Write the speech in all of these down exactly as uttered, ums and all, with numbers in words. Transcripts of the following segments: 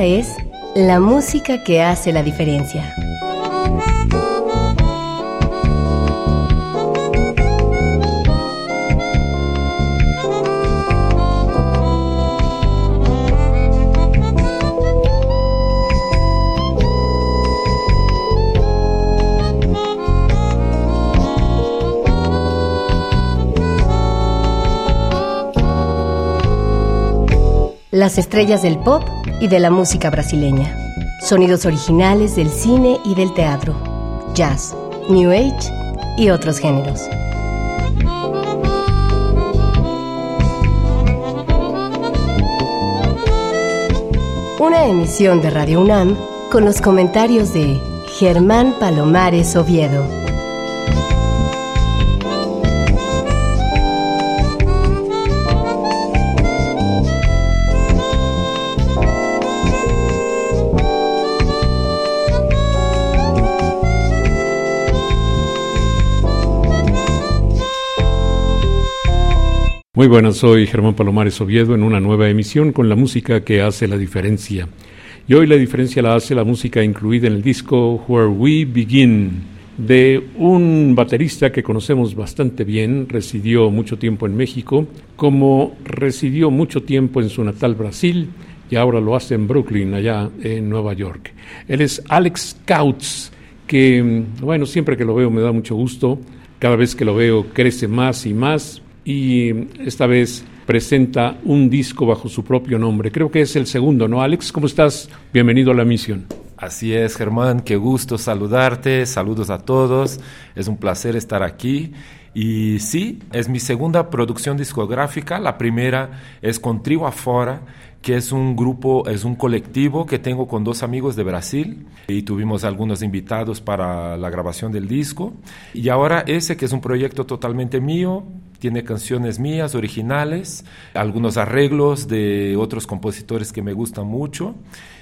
es la música que hace la diferencia. Las estrellas del pop y de la música brasileña. Sonidos originales del cine y del teatro. Jazz, New Age y otros géneros. Una emisión de Radio UNAM con los comentarios de Germán Palomares Oviedo. Muy buenas, soy Germán Palomares Oviedo en una nueva emisión con la música que hace la diferencia. Y hoy la diferencia la hace la música incluida en el disco Where We Begin, de un baterista que conocemos bastante bien, residió mucho tiempo en México, como residió mucho tiempo en su natal Brasil y ahora lo hace en Brooklyn, allá en Nueva York. Él es Alex Kautz, que, bueno, siempre que lo veo me da mucho gusto, cada vez que lo veo crece más y más, y esta vez presenta un disco bajo su propio nombre. Creo que es el segundo, ¿no, Alex? ¿Cómo estás? Bienvenido a la misión. Así es, Germán, qué gusto saludarte, saludos a todos, es un placer estar aquí. Y sí, es mi segunda producción discográfica, la primera es con Trio Afora, que es un grupo, es un colectivo que tengo con dos amigos de Brasil y tuvimos algunos invitados para la grabación del disco. Y ahora ese que es un proyecto totalmente mío, tiene canciones mías, originales, algunos arreglos de otros compositores que me gustan mucho.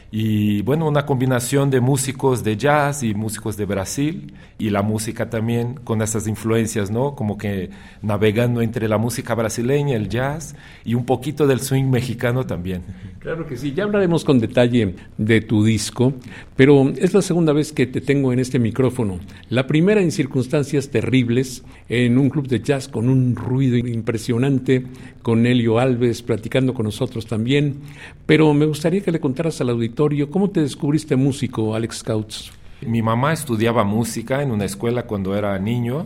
Y bueno, una combinación de músicos de jazz y músicos de Brasil y la música también con esas influencias, ¿no? Como que navegando entre la música brasileña, el jazz y un poquito del swing mexicano también. Claro que sí, ya hablaremos con detalle de tu disco, pero es la segunda vez que te tengo en este micrófono. La primera en circunstancias terribles, en un club de jazz con un ruido impresionante, con Helio Alves platicando con nosotros también, pero me gustaría que le contaras al auditorio ¿cómo te descubriste músico, Alex Kautz? Mi mamá estudiaba música en una escuela cuando era niño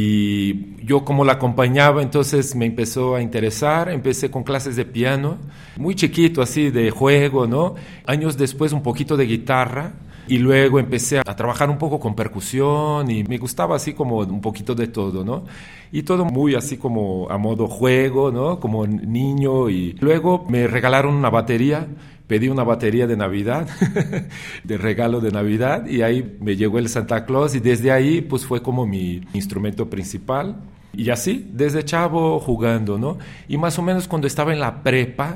y yo como la acompañaba, entonces me empezó a interesar, empecé con clases de piano, muy chiquito así de juego, ¿no? Años después un poquito de guitarra y luego empecé a trabajar un poco con percusión y me gustaba así como un poquito de todo, ¿no? Y todo muy así como a modo juego, ¿no? Como niño y luego me regalaron una batería. Pedí una batería de Navidad, de regalo de Navidad, y ahí me llegó el Santa Claus, y desde ahí pues fue como mi instrumento principal. Y así, desde chavo jugando, ¿no? Y más o menos cuando estaba en la prepa,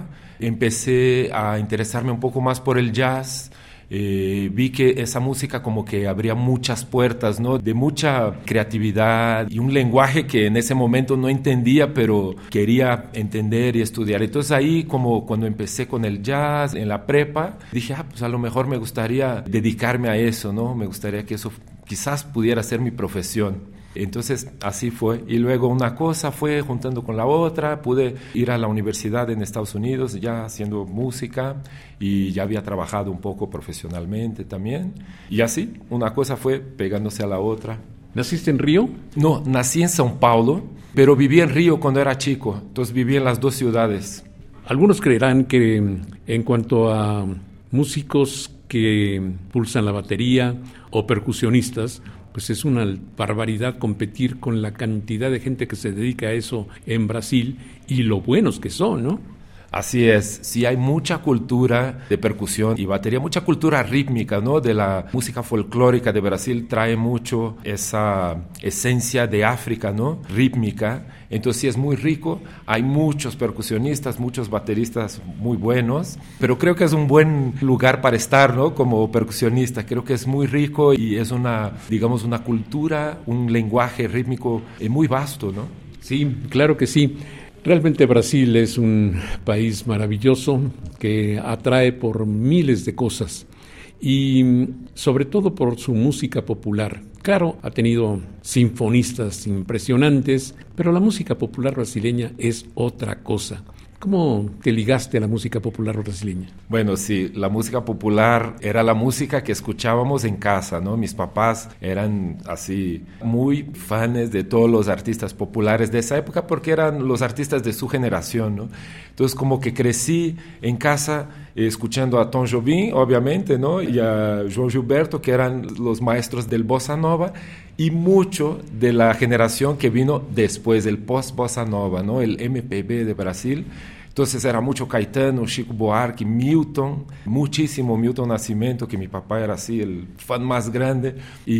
empecé a interesarme un poco más por el jazz. Eh, vi que esa música como que abría muchas puertas, ¿no? De mucha creatividad y un lenguaje que en ese momento no entendía, pero quería entender y estudiar. Entonces ahí como cuando empecé con el jazz en la prepa, dije, ah, pues a lo mejor me gustaría dedicarme a eso, ¿no? Me gustaría que eso quizás pudiera ser mi profesión. Entonces así fue, y luego una cosa fue juntando con la otra, pude ir a la universidad en Estados Unidos ya haciendo música y ya había trabajado un poco profesionalmente también, y así una cosa fue pegándose a la otra. ¿Naciste en Río? No, nací en São Paulo, pero viví en Río cuando era chico, entonces viví en las dos ciudades. Algunos creerán que en cuanto a músicos que pulsan la batería o percusionistas, pues es una barbaridad competir con la cantidad de gente que se dedica a eso en Brasil y lo buenos que son, ¿no? Así es, sí hay mucha cultura de percusión y batería, mucha cultura rítmica, ¿no? De la música folclórica de Brasil trae mucho esa esencia de África, ¿no? Rítmica, entonces sí es muy rico, hay muchos percusionistas, muchos bateristas muy buenos, pero creo que es un buen lugar para estar, ¿no? Como percusionista, creo que es muy rico y es una, digamos, una cultura, un lenguaje rítmico muy vasto, ¿no? Sí, claro que sí. Realmente Brasil es un país maravilloso que atrae por miles de cosas y sobre todo por su música popular. Claro, ha tenido sinfonistas impresionantes, pero la música popular brasileña es otra cosa. ¿Cómo te ligaste a la música popular brasileña? Bueno, sí, la música popular era la música que escuchábamos en casa, ¿no? Mis papás eran así muy fans de todos los artistas populares de esa época porque eran los artistas de su generación, ¿no? Entonces como que crecí en casa eh, escuchando a Tom Jobim, obviamente, ¿no? Y a João Gilberto, que eran los maestros del Bossa Nova, y mucho de la generación que vino después del post-Bossa Nova, ¿no? El M P B de Brasil. Entonces era mucho Caetano, Chico Buarque, Milton, muchísimo Milton Nascimento, que mi papá era así, el fan más grande.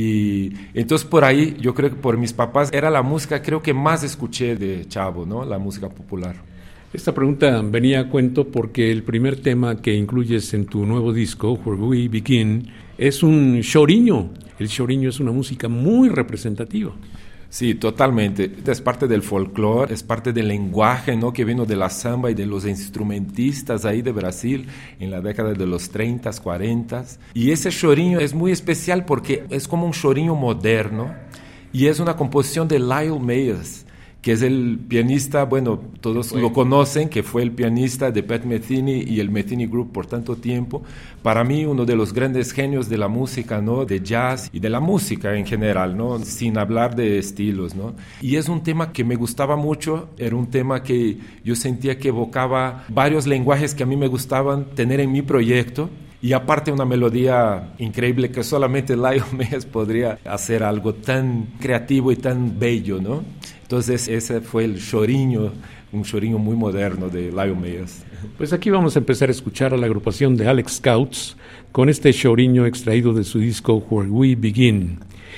Y entonces por ahí, yo creo que por mis papás, era la música creo que más escuché de chavo, ¿no? La música popular. Esta pregunta venía a cuento porque el primer tema que incluyes en tu nuevo disco, Where We Begin, es un chorinho. El chorinho es una música muy representativa. Sí, totalmente. Es parte del folclore, es parte del lenguaje, ¿no? Que vino de la samba y de los instrumentistas ahí de Brasil en la década de los treinta, cuarenta. Y ese chorinho es muy especial porque es como un chorinho moderno y es una composición de Lyle Mayers, que es el pianista, bueno, todos bueno. lo conocen, que fue el pianista de Pat Metheny y el Metheny Group por tanto tiempo. Para mí, uno de los grandes genios de la música, ¿no? De jazz y de la música en general, ¿no? Sin hablar de estilos, ¿no? Y es un tema que me gustaba mucho, era un tema que yo sentía que evocaba varios lenguajes que a mí me gustaban tener en mi proyecto. Y aparte una melodía increíble que solamente Lyle Mayers podría hacer algo tan creativo y tan bello, ¿no? Entonces ese fue el chorinho, un chorinho muy moderno de Lyle Mayers. Pues aquí vamos a empezar a escuchar a la agrupación de Alex Scouts con este chorinho extraído de su disco Where We Begin.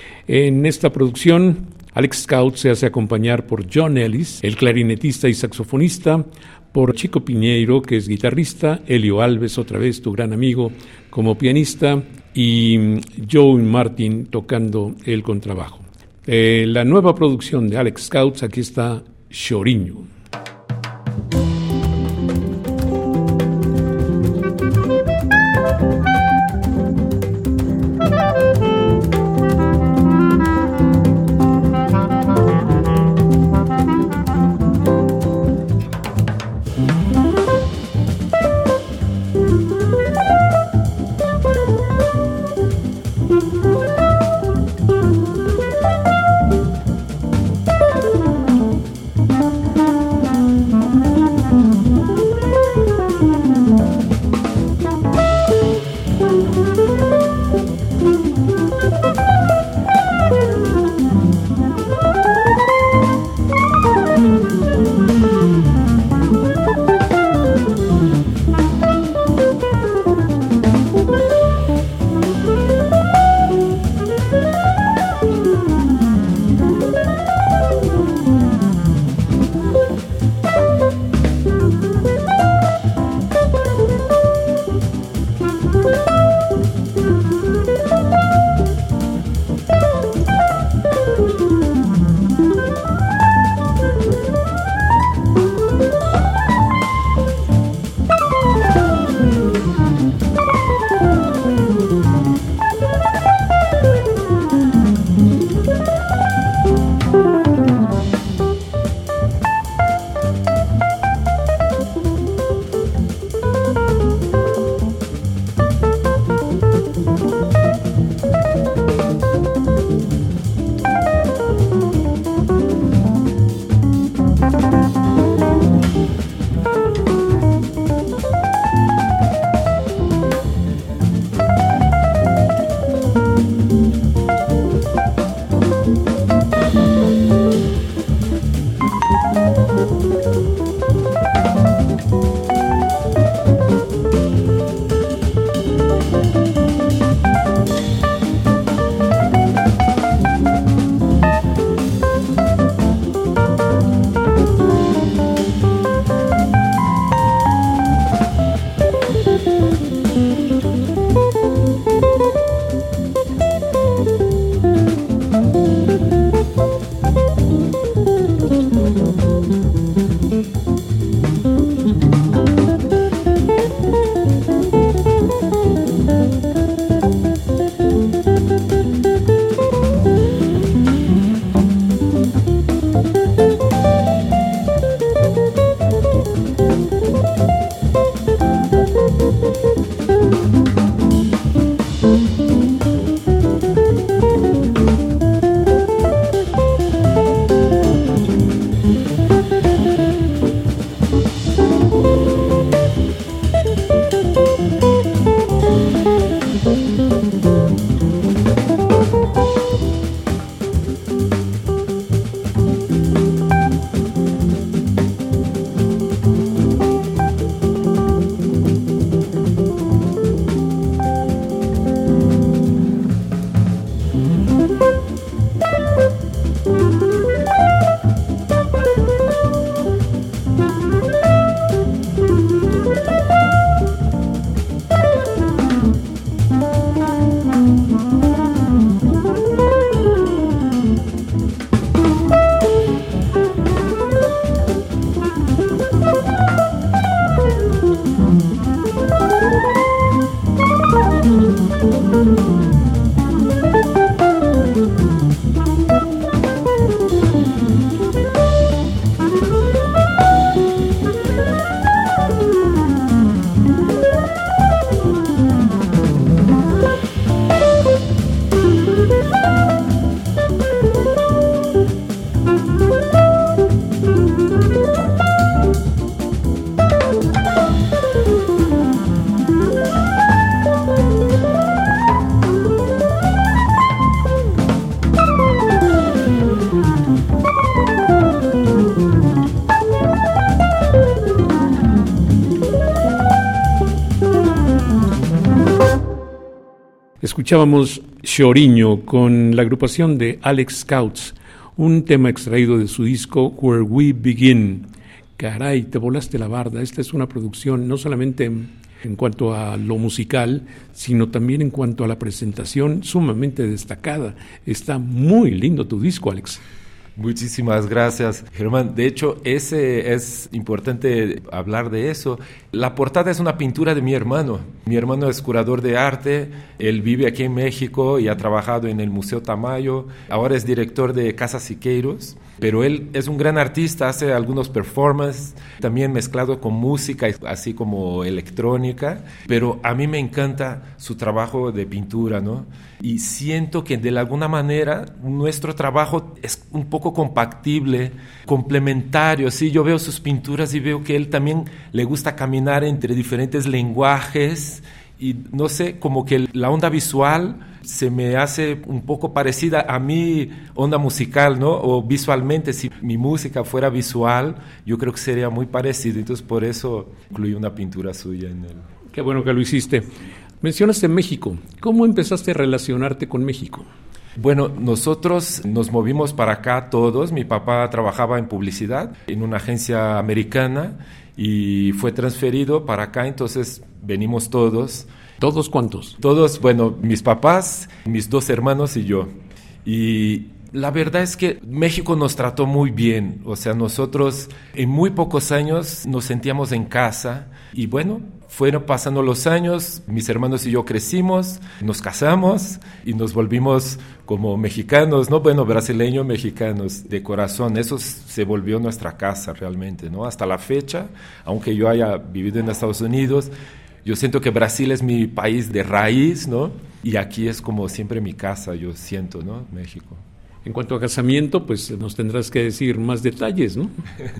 En esta producción, Alex Scouts se hace acompañar por John Ellis, el clarinetista y saxofonista, por Chico Piñeiro, que es guitarrista, Elio Alves, otra vez tu gran amigo, como pianista, y Joe Martin tocando el contrabajo. Eh, la nueva producción de Alex Scouts, aquí está Chorinho. Thank you. Escuchábamos Choriño con la agrupación de Alex Scouts, un tema extraído de su disco Where We Begin. Caray, te volaste la barda. Esta es una producción no solamente en cuanto a lo musical, sino también en cuanto a la presentación, sumamente destacada. Está muy lindo tu disco, Alex. Muchísimas gracias, Germán. De hecho, ese es importante hablar de eso. La portada es una pintura de mi hermano. Mi hermano es curador de arte, él vive aquí en México y ha trabajado en el Museo Tamayo. Ahora es director de Casa Siqueiros, pero él es un gran artista, hace algunos performances, también mezclado con música, así como electrónica. Pero a mí me encanta su trabajo de pintura, ¿no? Y siento que de alguna manera nuestro trabajo es un poco compatible, complementario. Sí, yo veo sus pinturas y veo que él también le gusta caminar entre diferentes lenguajes y no sé, como que la onda visual se me hace un poco parecida a mi onda musical, ¿no? O visualmente, si mi música fuera visual, yo creo que sería muy parecido. Entonces, por eso incluí una pintura suya en él. Qué bueno que lo hiciste. Mencionaste México. ¿Cómo empezaste a relacionarte con México? Bueno, nosotros nos movimos para acá todos. Mi papá trabajaba en publicidad en una agencia americana y fue transferido para acá, entonces venimos todos. ¿Todos cuántos? Todos, bueno, mis papás, mis dos hermanos y yo. Y la verdad es que México nos trató muy bien. O sea, nosotros en muy pocos años nos sentíamos en casa y bueno, fueron pasando los años, mis hermanos y yo crecimos, nos casamos y nos volvimos como mexicanos, ¿no? Bueno, brasileños mexicanos de corazón. Eso se volvió nuestra casa realmente, ¿no? Hasta la fecha, aunque yo haya vivido en Estados Unidos, yo siento que Brasil es mi país de raíz, ¿no? Y aquí es como siempre mi casa, yo siento, ¿no? México. En cuanto a casamiento, pues nos tendrás que decir más detalles, ¿no?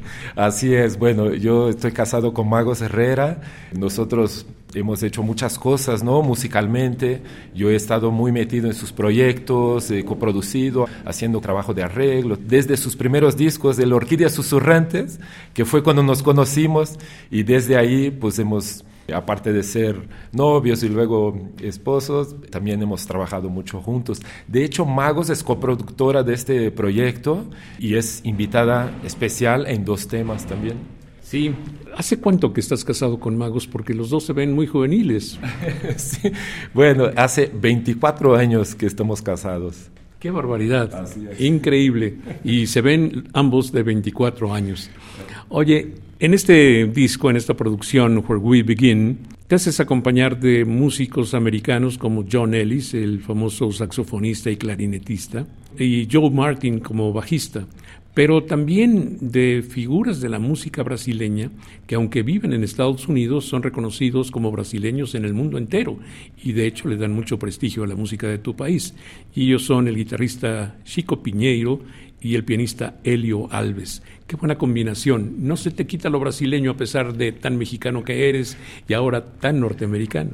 Así es. Bueno, yo estoy casado con Magos Herrera. Nosotros hemos hecho muchas cosas, ¿no? Musicalmente. Yo he estado muy metido en sus proyectos, he coproducido, haciendo trabajo de arreglo. Desde sus primeros discos, de Orquídeas Susurrantes, que fue cuando nos conocimos, y desde ahí, pues hemos... Aparte de ser novios y luego esposos, también hemos trabajado mucho juntos. De hecho, Magos es coproductora de este proyecto y es invitada especial en dos temas también. Sí. ¿Hace cuánto que estás casado con Magos? Porque los dos se ven muy juveniles. Sí. Bueno, hace veinticuatro años que estamos casados. ¡Qué barbaridad! Increíble. Y se ven ambos de veinticuatro años. Oye, en este disco, en esta producción, Where We Begin, te haces acompañar de músicos americanos como John Ellis, el famoso saxofonista y clarinetista, y Joe Martin como bajista, pero también de figuras de la música brasileña que, aunque viven en Estados Unidos, son reconocidos como brasileños en el mundo entero y de hecho le dan mucho prestigio a la música de tu país. Y ellos son el guitarrista Chico Piñeiro y el pianista Hélio Alves. Qué buena combinación. No se te quita lo brasileño a pesar de tan mexicano que eres y ahora tan norteamericano.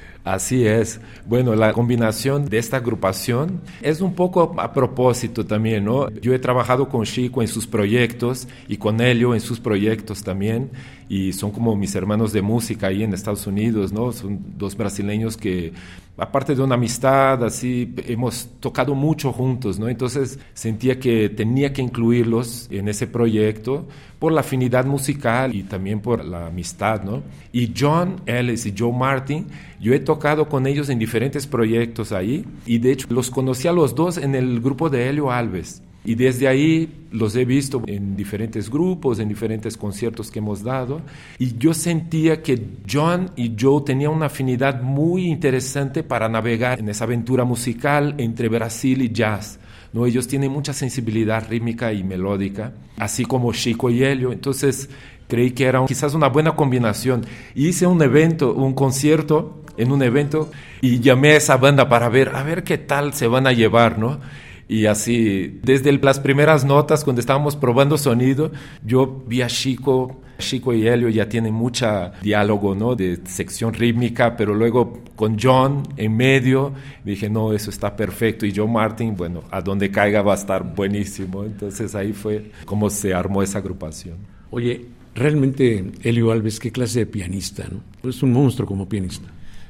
Así es. Bueno, la combinación de esta agrupación es un poco a propósito también, ¿no? Yo he trabajado con Chico en sus proyectos y con Hélio en sus proyectos también, y son como mis hermanos de música ahí en Estados Unidos, ¿no? Son dos brasileños que, aparte de una amistad, así, hemos tocado mucho juntos, ¿no? Entonces sentía que tenía que incluirlos en ese proyecto por la afinidad musical y también por la amistad, ¿no? Y John Ellis y Joe Martin, yo he tocado con ellos en diferentes proyectos ahí, y de hecho los conocí a los dos en el grupo de Hélio Alves. Y desde ahí los he visto en diferentes grupos, en diferentes conciertos que hemos dado. Y yo sentía que John y Joe tenían una afinidad muy interesante para navegar en esa aventura musical entre Brasil y jazz, ¿no? Ellos tienen mucha sensibilidad rítmica y melódica, así como Chico y Hélio. Entonces creí que era quizás una buena combinación. Hice un evento, un concierto en un evento, y llamé a esa banda para ver, a ver qué tal se van a llevar, ¿no? Y así, desde el, las primeras notas, cuando estábamos probando sonido, yo vi a Chico, Chico y Hélio ya tienen mucha diálogo, ¿no? De sección rítmica, pero luego con John en medio, dije, no, eso está perfecto. Y Joe Martin, bueno, a donde caiga va a estar buenísimo. Entonces ahí fue como se armó esa agrupación. Oye, realmente Hélio Alves, qué clase de pianista, ¿no? Es un monstruo como pianista.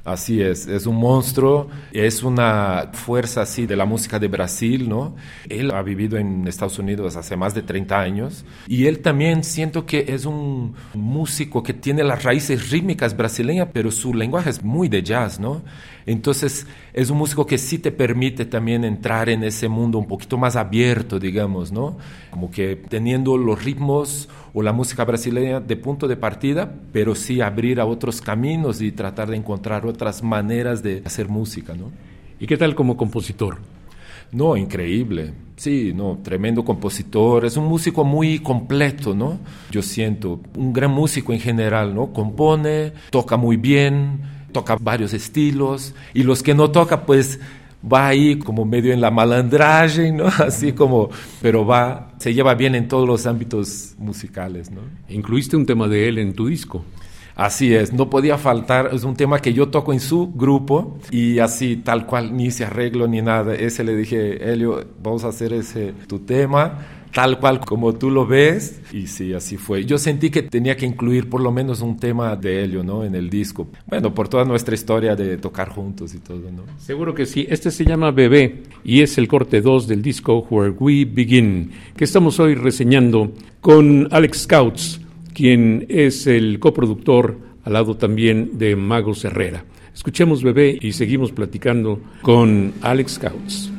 Así es, es un monstruo, es una fuerza así de la música de Brasil, ¿no? Él ha vivido en Estados Unidos hace más de treinta años y él también siento que es un músico que tiene las raíces rítmicas brasileñas, pero su lenguaje es muy de jazz, ¿no? Entonces es un músico que sí te permite también entrar en ese mundo un poquito más abierto, digamos, ¿no? Como que teniendo los ritmos o la música brasileña de punto de partida, pero sí abrir a otros caminos y tratar de encontrar otras maneras de hacer música, ¿no? ¿Y qué tal como compositor? No, increíble. Sí, no, tremendo compositor. Es un músico muy completo, ¿no? Yo siento, un gran músico en general, ¿no? Compone, toca muy bien, toca varios estilos, y los que no toca, pues va ahí como medio en la malandraje, ¿no? Así como, pero va, se lleva bien en todos los ámbitos musicales, ¿no? Incluiste un tema de él en tu disco. Así es, no podía faltar, es un tema que yo toco en su grupo y así tal cual, ni se arreglo ni nada. Ese le dije, Elio, vamos a hacer ese tu tema, tal cual como tú lo ves, y sí, así fue. Yo sentí que tenía que incluir por lo menos un tema de Elio, ¿no? En el disco. Bueno, por toda nuestra historia de tocar juntos y todo, ¿no? Seguro que sí. Este se llama Bebé y es el corte dos del disco Where We Begin, que estamos hoy reseñando con Alex Scouts, quien es el coproductor al lado también de Magos Herrera. Escuchemos Bebé y seguimos platicando con Alex Scouts.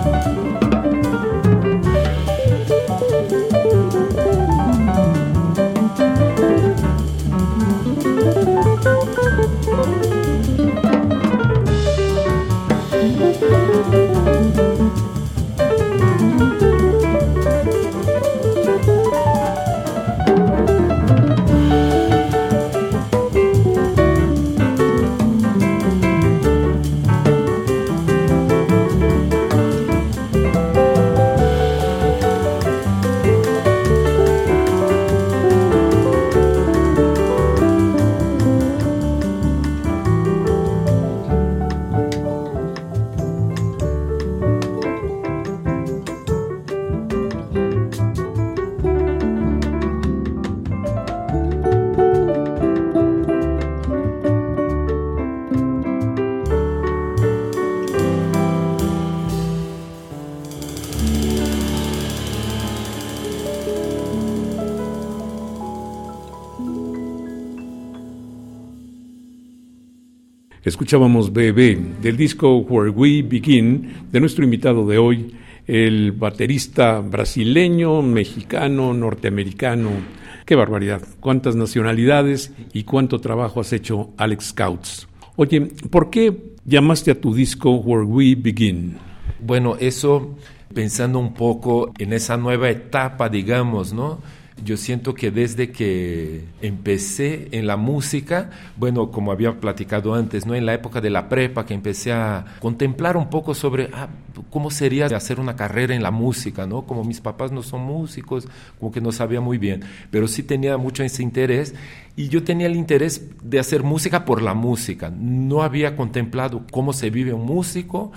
Escuchábamos Bebé, del disco Where We Begin, de nuestro invitado de hoy, el baterista brasileño, mexicano, norteamericano. ¡Qué barbaridad! Cuántas nacionalidades y cuánto trabajo has hecho, Alex Kautz. Oye, ¿por qué llamaste a tu disco Where We Begin? Bueno, eso pensando un poco en esa nueva etapa, digamos, ¿no? Yo siento que desde que empecé en la música, bueno, como había platicado antes, ¿no? En la época de la prepa, que empecé a contemplar un poco sobre ah, cómo sería hacer una carrera en la música, ¿no? Como mis papás no son músicos, como que no sabía muy bien, pero sí tenía mucho ese interés, y yo tenía el interés de hacer música por la música. No había contemplado cómo se vive un músico,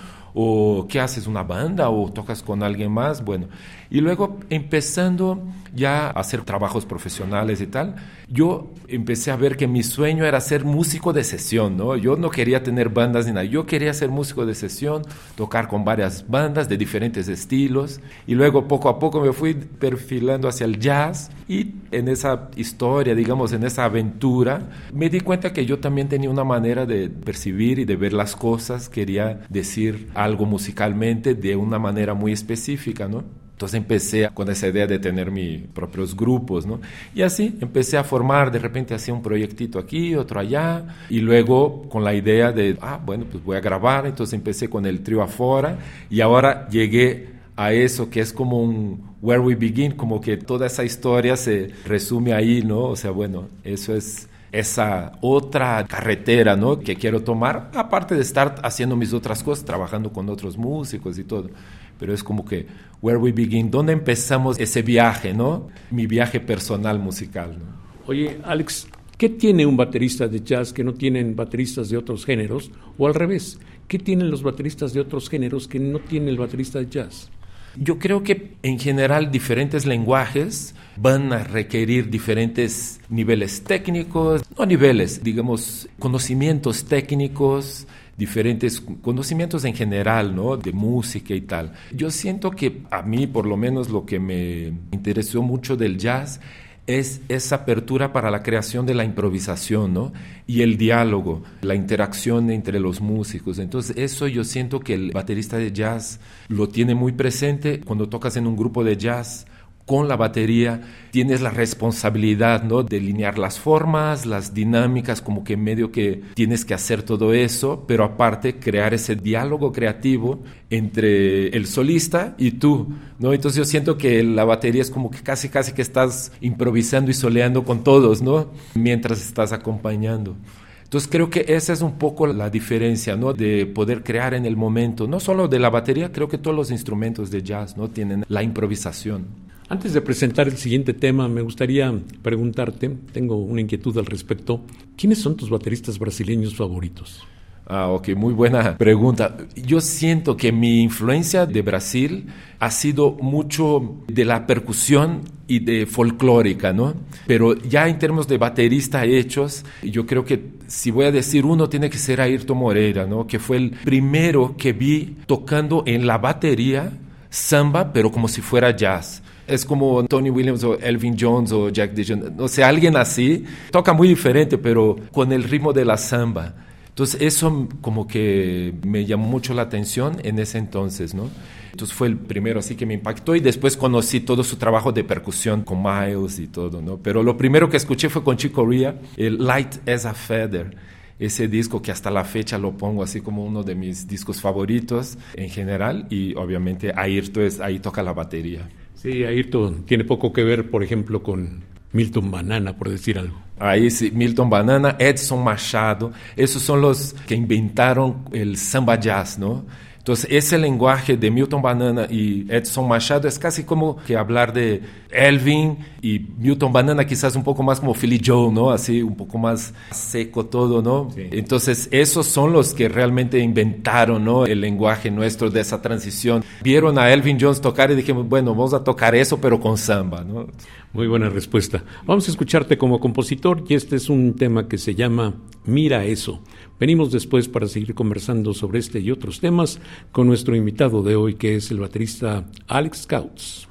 o qué haces, una banda, o tocas con alguien más, bueno. Y luego, empezando ya a hacer trabajos profesionales y tal, yo empecé a ver que mi sueño era ser músico de sesión, ¿no? Yo no quería tener bandas ni nada, yo quería ser músico de sesión, tocar con varias bandas de diferentes estilos, y luego poco a poco me fui perfilando hacia el jazz, y en esa historia, digamos, en esa aventura, me di cuenta que yo también tenía una manera de percibir y de ver las cosas, quería decir algo musicalmente de una manera muy específica, ¿no? Entonces empecé con esa idea de tener mis propios grupos, ¿no? Y así empecé a formar, de repente hacía un proyectito aquí, otro allá, y luego con la idea de, ah, bueno, pues voy a grabar, entonces empecé con el trío Afora, y ahora llegué a eso que es como un Where We Begin, como que toda esa historia se resume ahí, ¿no? O sea, bueno, eso es esa otra carretera, ¿no? Que quiero tomar, aparte de estar haciendo mis otras cosas, trabajando con otros músicos y todo. Pero es como que Where We Begin, ¿dónde empezamos ese viaje, ¿no? Mi viaje personal musical, ¿no? Oye, Alex, ¿qué tiene un baterista de jazz que no tienen bateristas de otros géneros? O al revés, ¿qué tienen los bateristas de otros géneros que no tiene el baterista de jazz? Yo creo que en general diferentes lenguajes van a requerir diferentes niveles técnicos, no niveles, digamos, conocimientos técnicos, diferentes conocimientos en general, ¿no? De música y tal. Yo siento que a mí, por lo menos, lo que me interesó mucho del jazz es esa apertura para la creación de la improvisación, ¿no? Y el diálogo, la interacción entre los músicos. Entonces, eso yo siento que el baterista de jazz lo tiene muy presente. Cuando tocas en un grupo de jazz con la batería, tienes la responsabilidad, ¿no? De linear las formas, las dinámicas, como que medio que tienes que hacer todo eso, pero aparte crear ese diálogo creativo entre el solista y tú, ¿no? Entonces yo siento que la batería es como que casi casi que estás improvisando y soleando con todos, ¿no? Mientras estás acompañando. Entonces creo que esa es un poco la diferencia, ¿no? De poder crear en el momento, no solo de la batería, creo que todos los instrumentos de jazz, ¿no? Tienen la improvisación. Antes de presentar el siguiente tema, me gustaría preguntarte, tengo una inquietud al respecto, ¿quiénes son tus bateristas brasileños favoritos? Ah, ok, muy buena pregunta. Yo siento que mi influencia de Brasil ha sido mucho de la percusión y de folclórica, ¿no? Pero ya en términos de baterista hechos, yo creo que si voy a decir uno, tiene que ser Ayrton Moreira, ¿no? Que fue el primero que vi tocando en la batería samba, pero como si fuera jazz. Es como Tony Williams o Elvin Jones o Jack Dijon, o sea, alguien así, toca muy diferente, pero con el ritmo de la samba. Entonces eso como que me llamó mucho la atención en ese entonces, ¿no? Entonces fue el primero así que me impactó y después conocí todo su trabajo de percusión con Miles y todo, ¿no? Pero lo primero que escuché fue con Chick Corea, el Light as a Feather. Ese disco que hasta la fecha lo pongo así como uno de mis discos favoritos en general y obviamente Airto es, ahí toca la batería. Sí, Airto tiene poco que ver, por ejemplo, con Milton Banana, por decir algo. Ahí sí, Milton Banana, Edson Machado, esos son los que inventaron el samba jazz, ¿no? Entonces, ese lenguaje de Milton Banana y Edson Machado es casi como que hablar de Elvin y Milton Banana quizás un poco más como Philly Joe, ¿no? Así, un poco más seco todo, ¿no? Sí. Entonces, esos son los que realmente inventaron, ¿no? El lenguaje nuestro de esa transición. Vieron a Elvin Jones tocar y dijimos, bueno, vamos a tocar eso, pero con samba, ¿no? Muy buena respuesta. Vamos a escucharte como compositor y este es un tema que se llama Mira Eso. Venimos después para seguir conversando sobre este y otros temas con nuestro invitado de hoy, que es el baterista Alex Couts.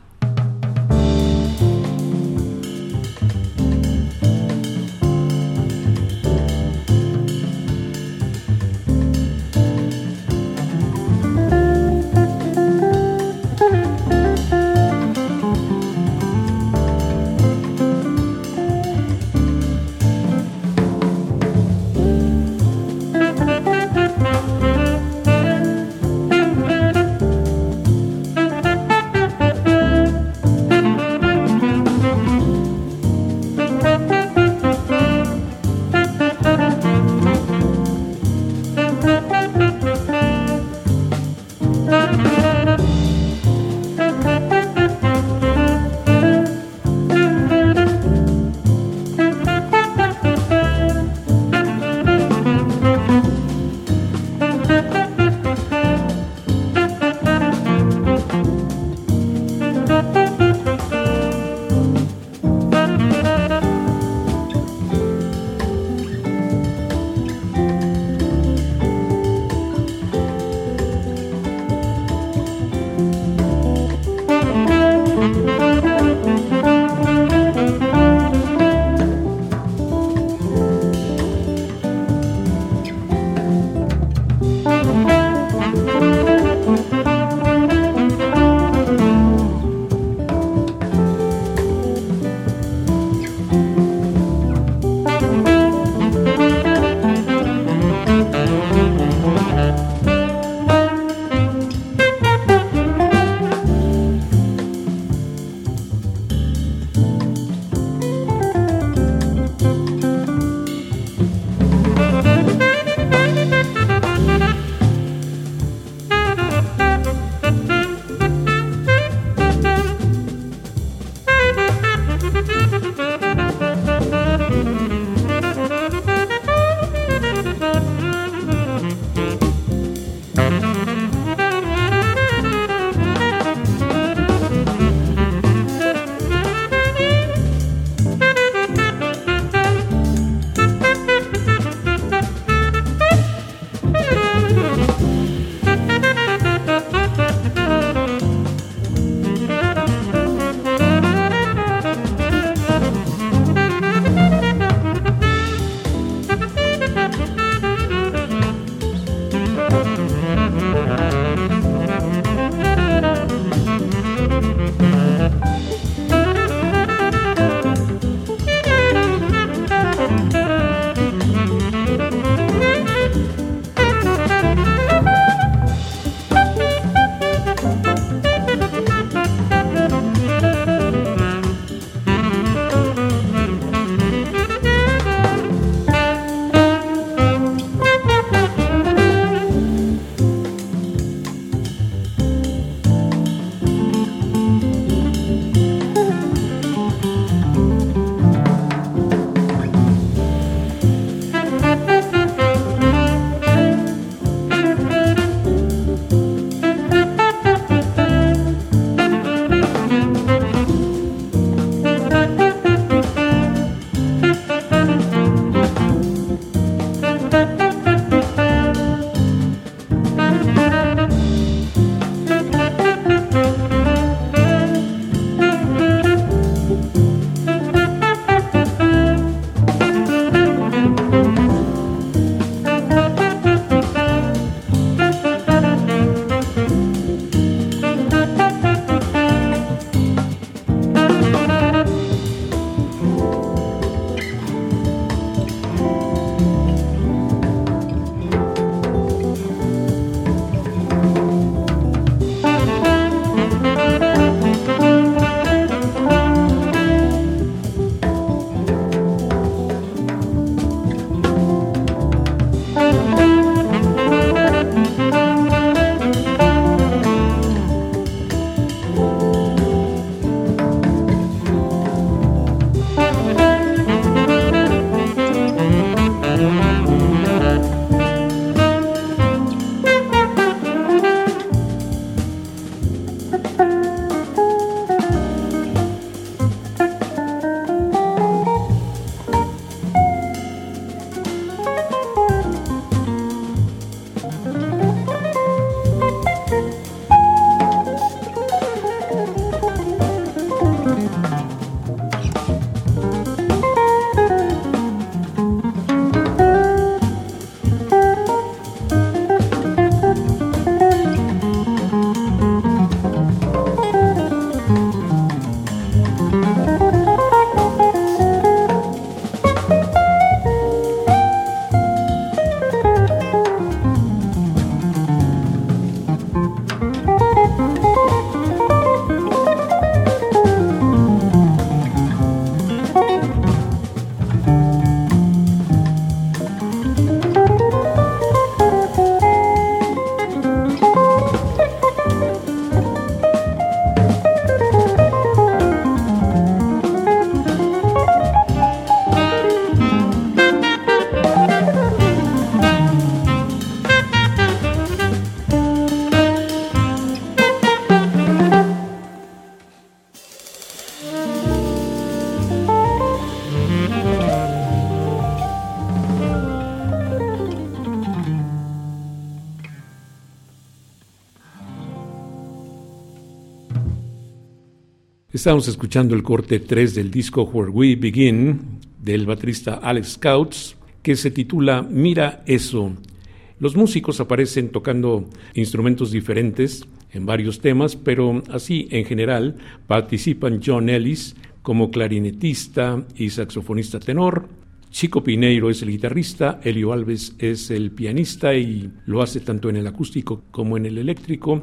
Estamos escuchando el corte tres del disco Where We Begin del baterista Alex Couts, que se titula Mira Eso. Los músicos aparecen tocando instrumentos diferentes en varios temas, pero así en general participan John Ellis como clarinetista y saxofonista tenor, Chico Pineiro es el guitarrista, Elio Alves es el pianista y lo hace tanto en el acústico como en el eléctrico,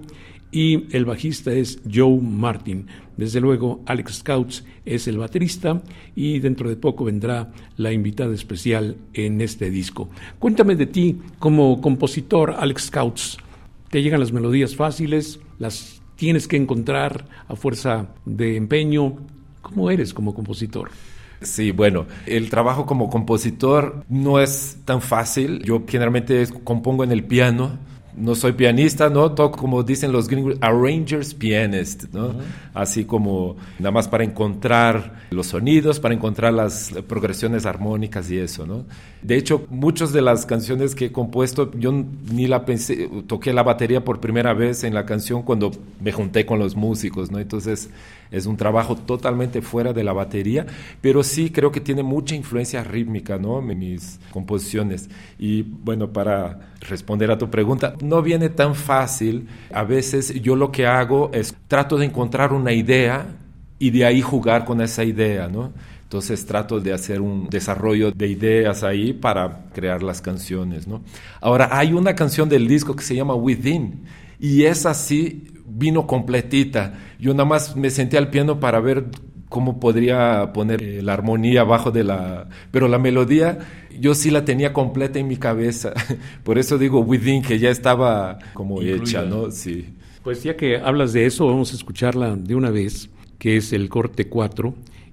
y el bajista es Joe Martin. Desde luego Alex Couts es el baterista y dentro de poco vendrá la invitada especial en este disco. Cuéntame de ti como compositor, Alex Couts. ¿Te llegan las melodías fáciles? ¿Las tienes que encontrar a fuerza de empeño? ¿Cómo eres como compositor? Sí, bueno, el trabajo como compositor no es tan fácil. Yo generalmente compongo en el piano. No soy pianista, ¿no? Toco, como dicen los gringos, arranger's pianist, ¿no? Uh-huh. Así como nada más para encontrar los sonidos, para encontrar las progresiones armónicas y eso, ¿no? De hecho, muchas de las canciones que he compuesto, yo ni la pensé, toqué la batería por primera vez en la canción cuando me junté con los músicos, ¿no? Entonces, es un trabajo totalmente fuera de la batería, pero sí creo que tiene mucha influencia rítmica, ¿no? En mis composiciones. Y bueno, para responder a tu pregunta, no viene tan fácil. A veces yo lo que hago es trato de encontrar una idea y de ahí jugar con esa idea, ¿no? Entonces trato de hacer un desarrollo de ideas ahí para crear las canciones, ¿no? Ahora, hay una canción del disco que se llama Within y esa sí vino completita. Yo nada más me senté al piano para ver cómo podría poner eh, la armonía abajo de la... Pero la melodía yo sí la tenía completa en mi cabeza. Por eso digo Within, que ya estaba como incluida, hecha, ¿no? Sí. Pues ya que hablas de eso, vamos a escucharla de una vez, que es el corte cuatro.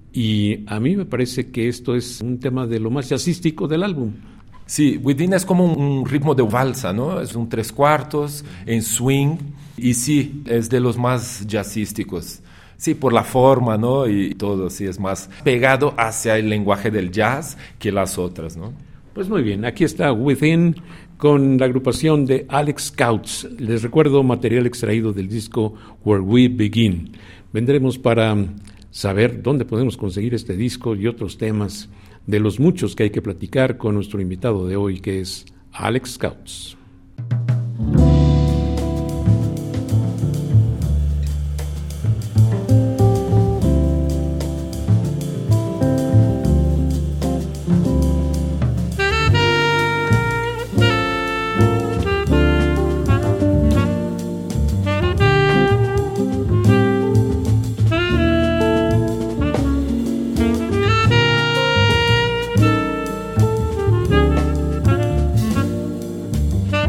Y a mí me parece que esto es un tema de lo más jazzístico del álbum. Sí, Within es como un ritmo de valsa, ¿no? Es un tres cuartos en swing y sí, es de los más jazzísticos. Sí, por la forma, ¿no? Y todo, sí, es más pegado hacia el lenguaje del jazz que las otras, ¿no? Pues muy bien, aquí está Within con la agrupación de Alex Couts. Les recuerdo, material extraído del disco Where We Begin. Vendremos para saber dónde podemos conseguir este disco y otros temas de los muchos que hay que platicar con nuestro invitado de hoy, que es Alex Couts. Thank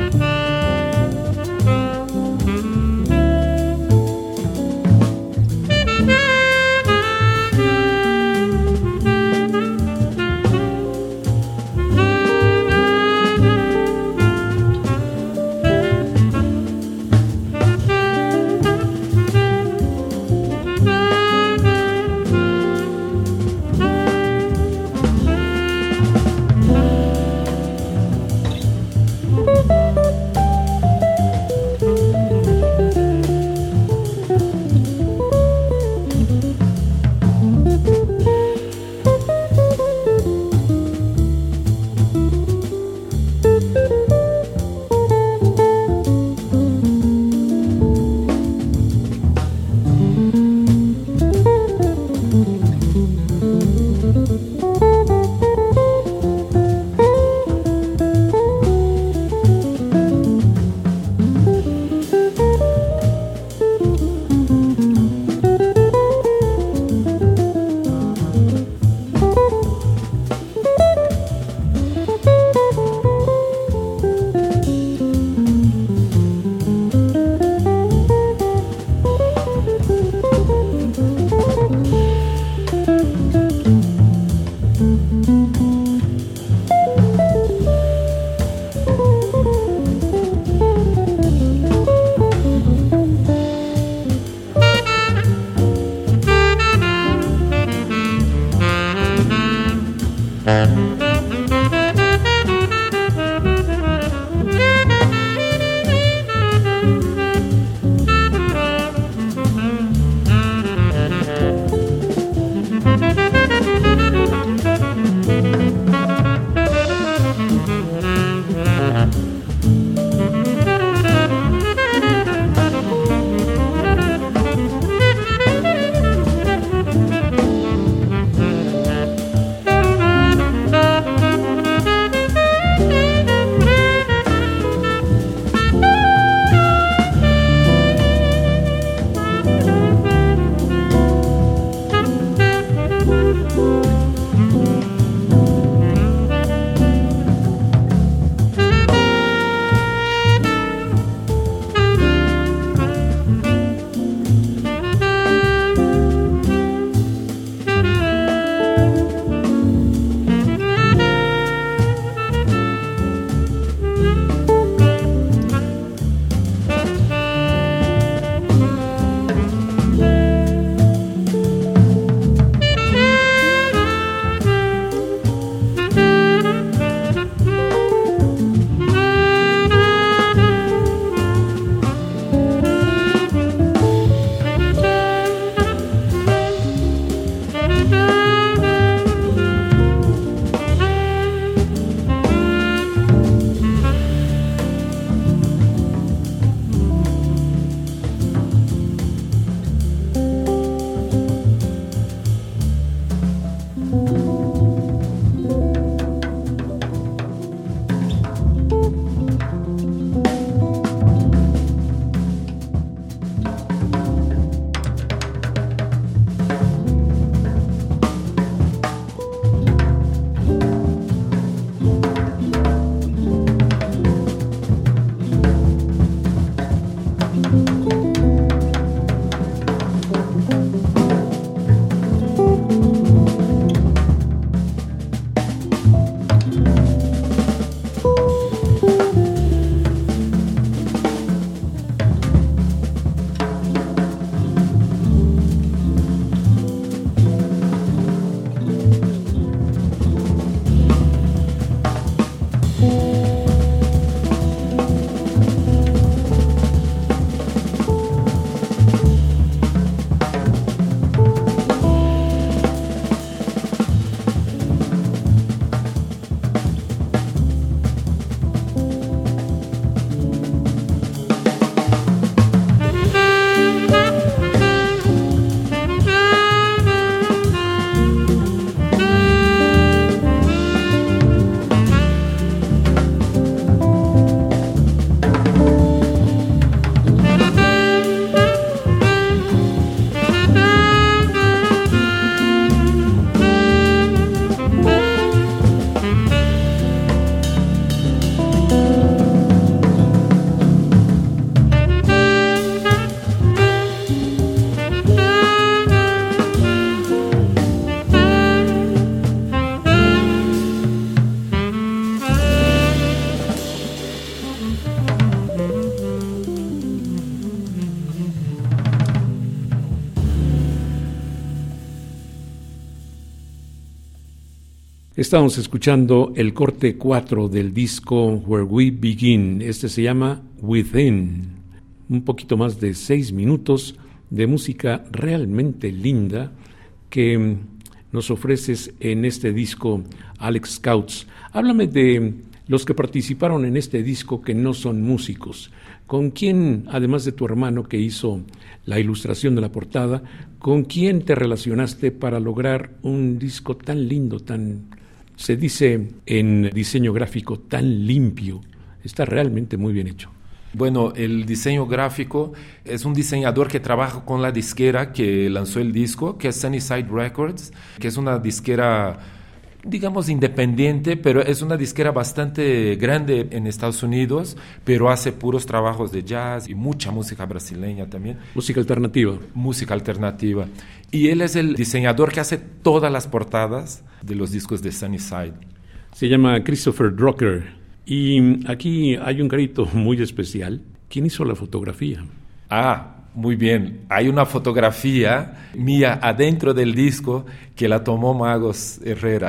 Estamos escuchando el corte cuatro del disco Where We Begin. Este se llama Within. Un poquito más de seis minutos de música realmente linda que nos ofreces en este disco, Alex Couts. Háblame de los que participaron en este disco que no son músicos. ¿Con quién, además de tu hermano que hizo la ilustración de la portada, con quién te relacionaste para lograr un disco tan lindo, tan, se dice en diseño gráfico, tan limpio? Está realmente muy bien hecho. Bueno, el diseño gráfico es un diseñador que trabaja con la disquera que lanzó el disco, que es Sunnyside Records, que es una disquera, digamos, independiente, pero es una disquera bastante grande en Estados Unidos, pero hace puros trabajos de jazz y mucha música brasileña también. Música alternativa. Música alternativa. Y él es el diseñador que hace todas las portadas de los discos de Sunnyside. Se llama Christopher Drucker. Y aquí hay un crédito muy especial. ¿Quién hizo la fotografía? Ah, muy bien. Hay una fotografía mía adentro del disco que la tomó Magos Herrera.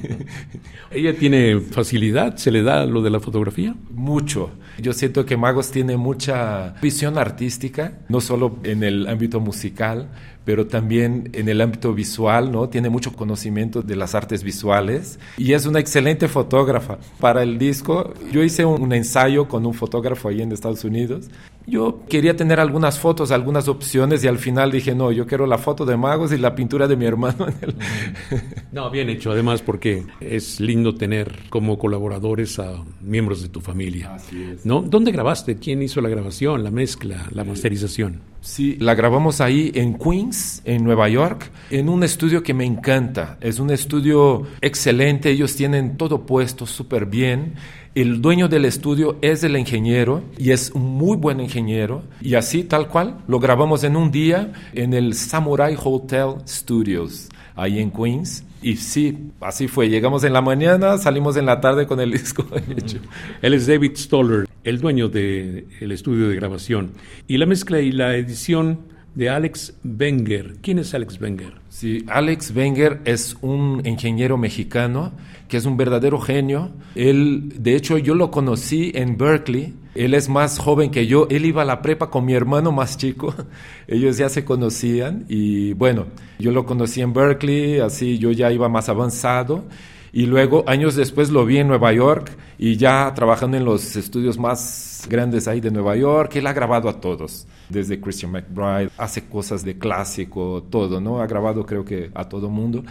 ¿Ella tiene facilidad? ¿Se le da lo de la fotografía? Mucho. Yo siento que Magos tiene mucha visión artística, no solo en el ámbito musical, pero también en el ámbito visual, ¿no? Tiene mucho conocimiento de las artes visuales y es una excelente fotógrafa. Para el disco, yo hice un, un ensayo con un fotógrafo ahí en Estados Unidos. Yo quería tener algunas fotos, algunas opciones y al final dije, no, yo quiero la foto de Magos y la pintura de mi hermano. En el... No, bien hecho, además, porque es lindo tener como colaboradores a miembros de tu familia. Así es. ¿No? ¿Dónde grabaste? ¿Quién hizo la grabación, la mezcla, la masterización? Sí, la grabamos ahí en Queens, en Nueva York, en un estudio que me encanta. Es un estudio excelente, ellos tienen todo puesto súper bien. El dueño del estudio es el ingeniero y es un muy buen ingeniero. Y así, tal cual, lo grabamos en un día en el Samurai Hotel Studios, ahí en Queens. Y sí, así fue. Llegamos en la mañana, salimos en la tarde con el disco hecho. Él es David Stoller, el dueño del estudio de grabación. Y la mezcla y la edición de Alex Wenger. ¿Quién es Alex Wenger? Sí, Alex Wenger es un ingeniero mexicano que es un verdadero genio. Él, de hecho, yo lo conocí en Berkeley. Él es más joven que yo. Él iba a la prepa con mi hermano más chico. Ellos ya se conocían y bueno, yo lo conocí en Berkeley, así yo ya iba más avanzado. Y luego, años después, lo vi en Nueva York y ya trabajando en los estudios más grandes ahí de Nueva York. Él ha grabado a todos, desde Christian McBride, hace cosas de clásico, todo, ¿no? Ha grabado creo que a todo mundo.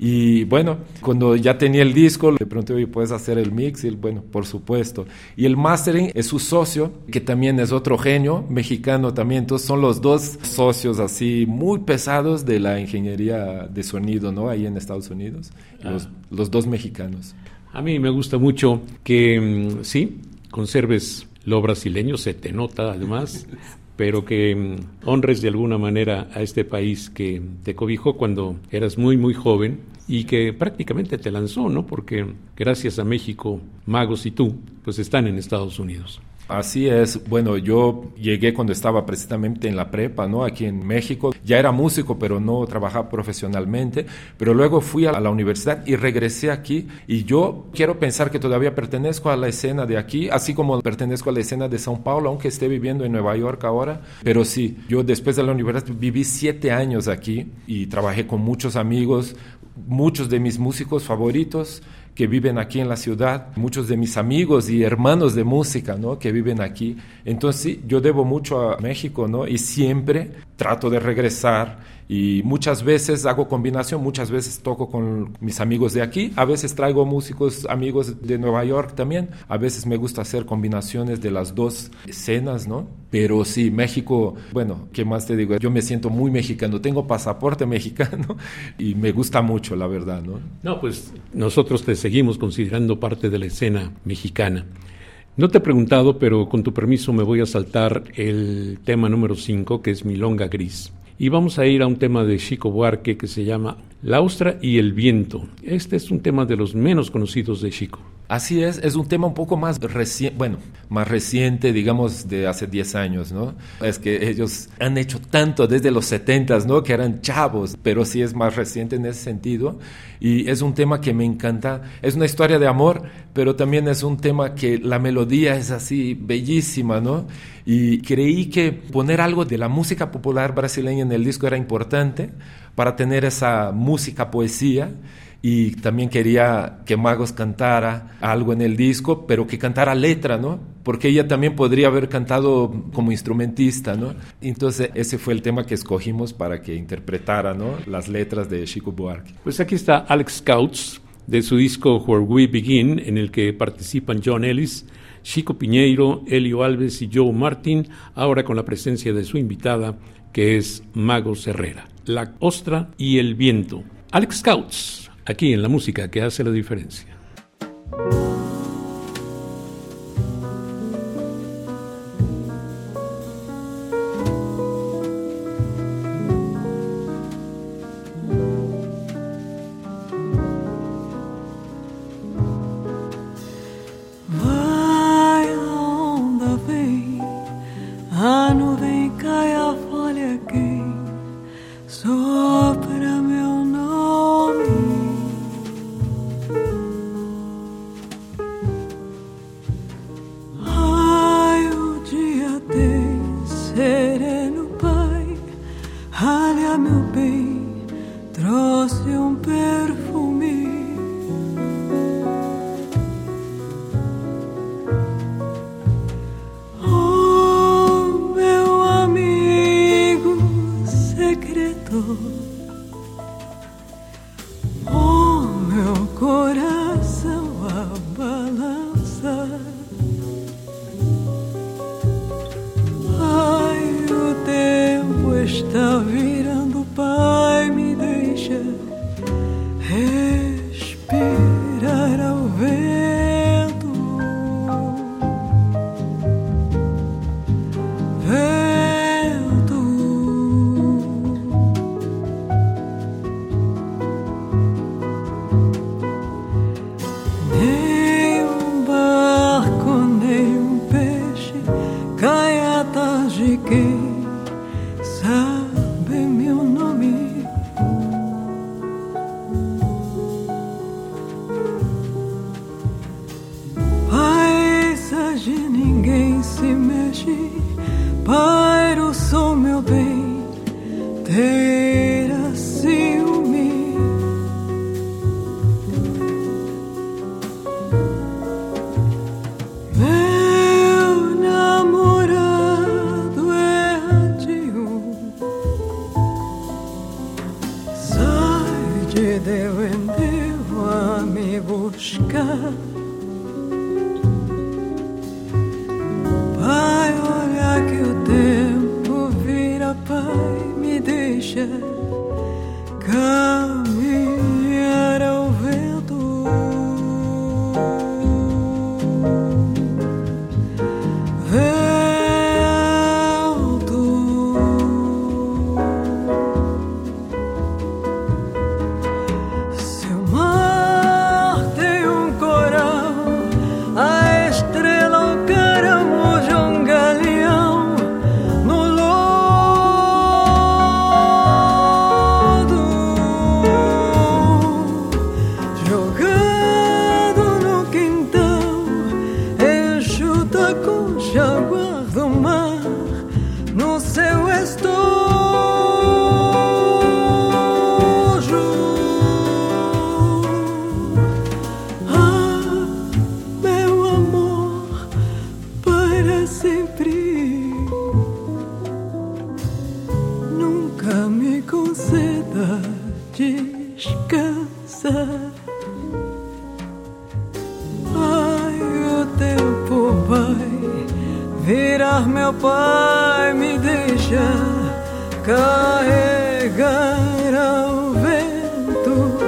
Y bueno, cuando ya tenía el disco, le pregunté, oye, ¿puedes hacer el mix? Y él, bueno, por supuesto. Y el mastering es su socio, que también es otro genio, mexicano también. Entonces son los dos socios así muy pesados de la ingeniería de sonido, ¿no? Ahí en Estados Unidos, ah. los, los dos mexicanos. A mí me gusta mucho que, sí, conserves lo brasileño, se te nota además, pero que honres de alguna manera a este país que te cobijó cuando eras muy, muy joven y que prácticamente te lanzó, ¿no? Porque gracias a México, Magos y tú, pues están en Estados Unidos. Así es. Bueno, yo llegué cuando estaba precisamente en la prepa, ¿no? Aquí en México. Ya era músico, pero no trabajaba profesionalmente. Pero luego fui a la universidad y regresé aquí. Y yo quiero pensar que todavía pertenezco a la escena de aquí, así como pertenezco a la escena de São Paulo, aunque esté viviendo en Nueva York ahora. Pero sí, yo después de la universidad viví siete años aquí y trabajé con muchos amigos, muchos de mis músicos favoritos que viven aquí en la ciudad, muchos de mis amigos y hermanos de música, ¿no? Que viven aquí. Entonces, sí, yo debo mucho a México, ¿no? Y siempre trato de regresar y muchas veces hago combinación, muchas veces toco con mis amigos de aquí, a veces traigo músicos amigos de Nueva York también, a veces me gusta hacer combinaciones de las dos escenas, ¿no? Pero sí, México, bueno, ¿qué más te digo? Yo me siento muy mexicano, tengo pasaporte mexicano y me gusta mucho, la verdad, ¿no? No, pues nosotros te seguimos considerando parte de la escena mexicana. No te he preguntado, pero con tu permiso me voy a saltar el tema número cinco, que es Milonga Gris. Y vamos a ir a un tema de Chico Buarque que se llama La Ostra y el Viento. Este es un tema de los menos conocidos de Chico. Así es, es un tema un poco más reciente, bueno, más reciente, digamos, de hace diez años, ¿no? Es que ellos han hecho tanto desde los setentas, ¿no? Que eran chavos, pero sí es más reciente en ese sentido. Y es un tema que me encanta. Es una historia de amor, pero también es un tema que la melodía es así bellísima, ¿no? Y creí que poner algo de la música popular brasileña en el disco era importante para tener esa música poesía. Y también quería que Magos cantara algo en el disco, pero que cantara letra, ¿no? Porque ella también podría haber cantado como instrumentista, ¿no? Entonces ese fue el tema que escogimos para que interpretara, ¿no? Las letras de Chico Buarque. Pues aquí está Alex Couts, de su disco Where We Begin, en el que participan John Ellis, Chico Piñeiro, Elio Alves y Joe Martin, ahora con la presencia de su invitada, que es Magos Herrera. La ostra y el viento. Alex Couts, aquí en La Música que Hace la Diferencia. Vai, a onda vem, a nuvem cai, a folha quem sopra meu nome. Meu bem, trouxe um perfume. Oh, meu amigo secreto. Oh, meu coração a balançar. Ai, o tempo está virando. Pai, me deixa respirar ao vento, vento. Nem um barco, nem um peixe cai atrás de quem sabe meu nome. Paisagem, ninguém se mexe. Para o som, meu bem, terá ciúme. Meu namorado erradio sai de Deus em Deus a me buscar. Pai, olha que o tempo vira, Pai, me deixa caminhar ao vento. Descansa. Ai, o tempo vai virar, meu Pai, me deixa carregar ao vento.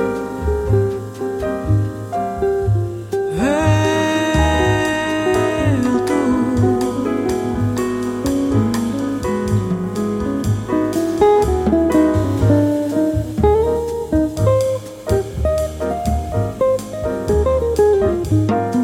Vento.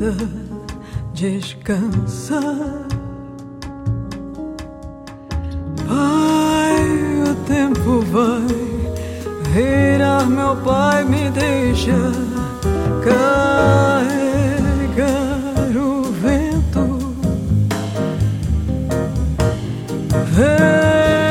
vida descansar. Pai, o tempo vai virar, meu pai, me deixa carregar o vento. Vento.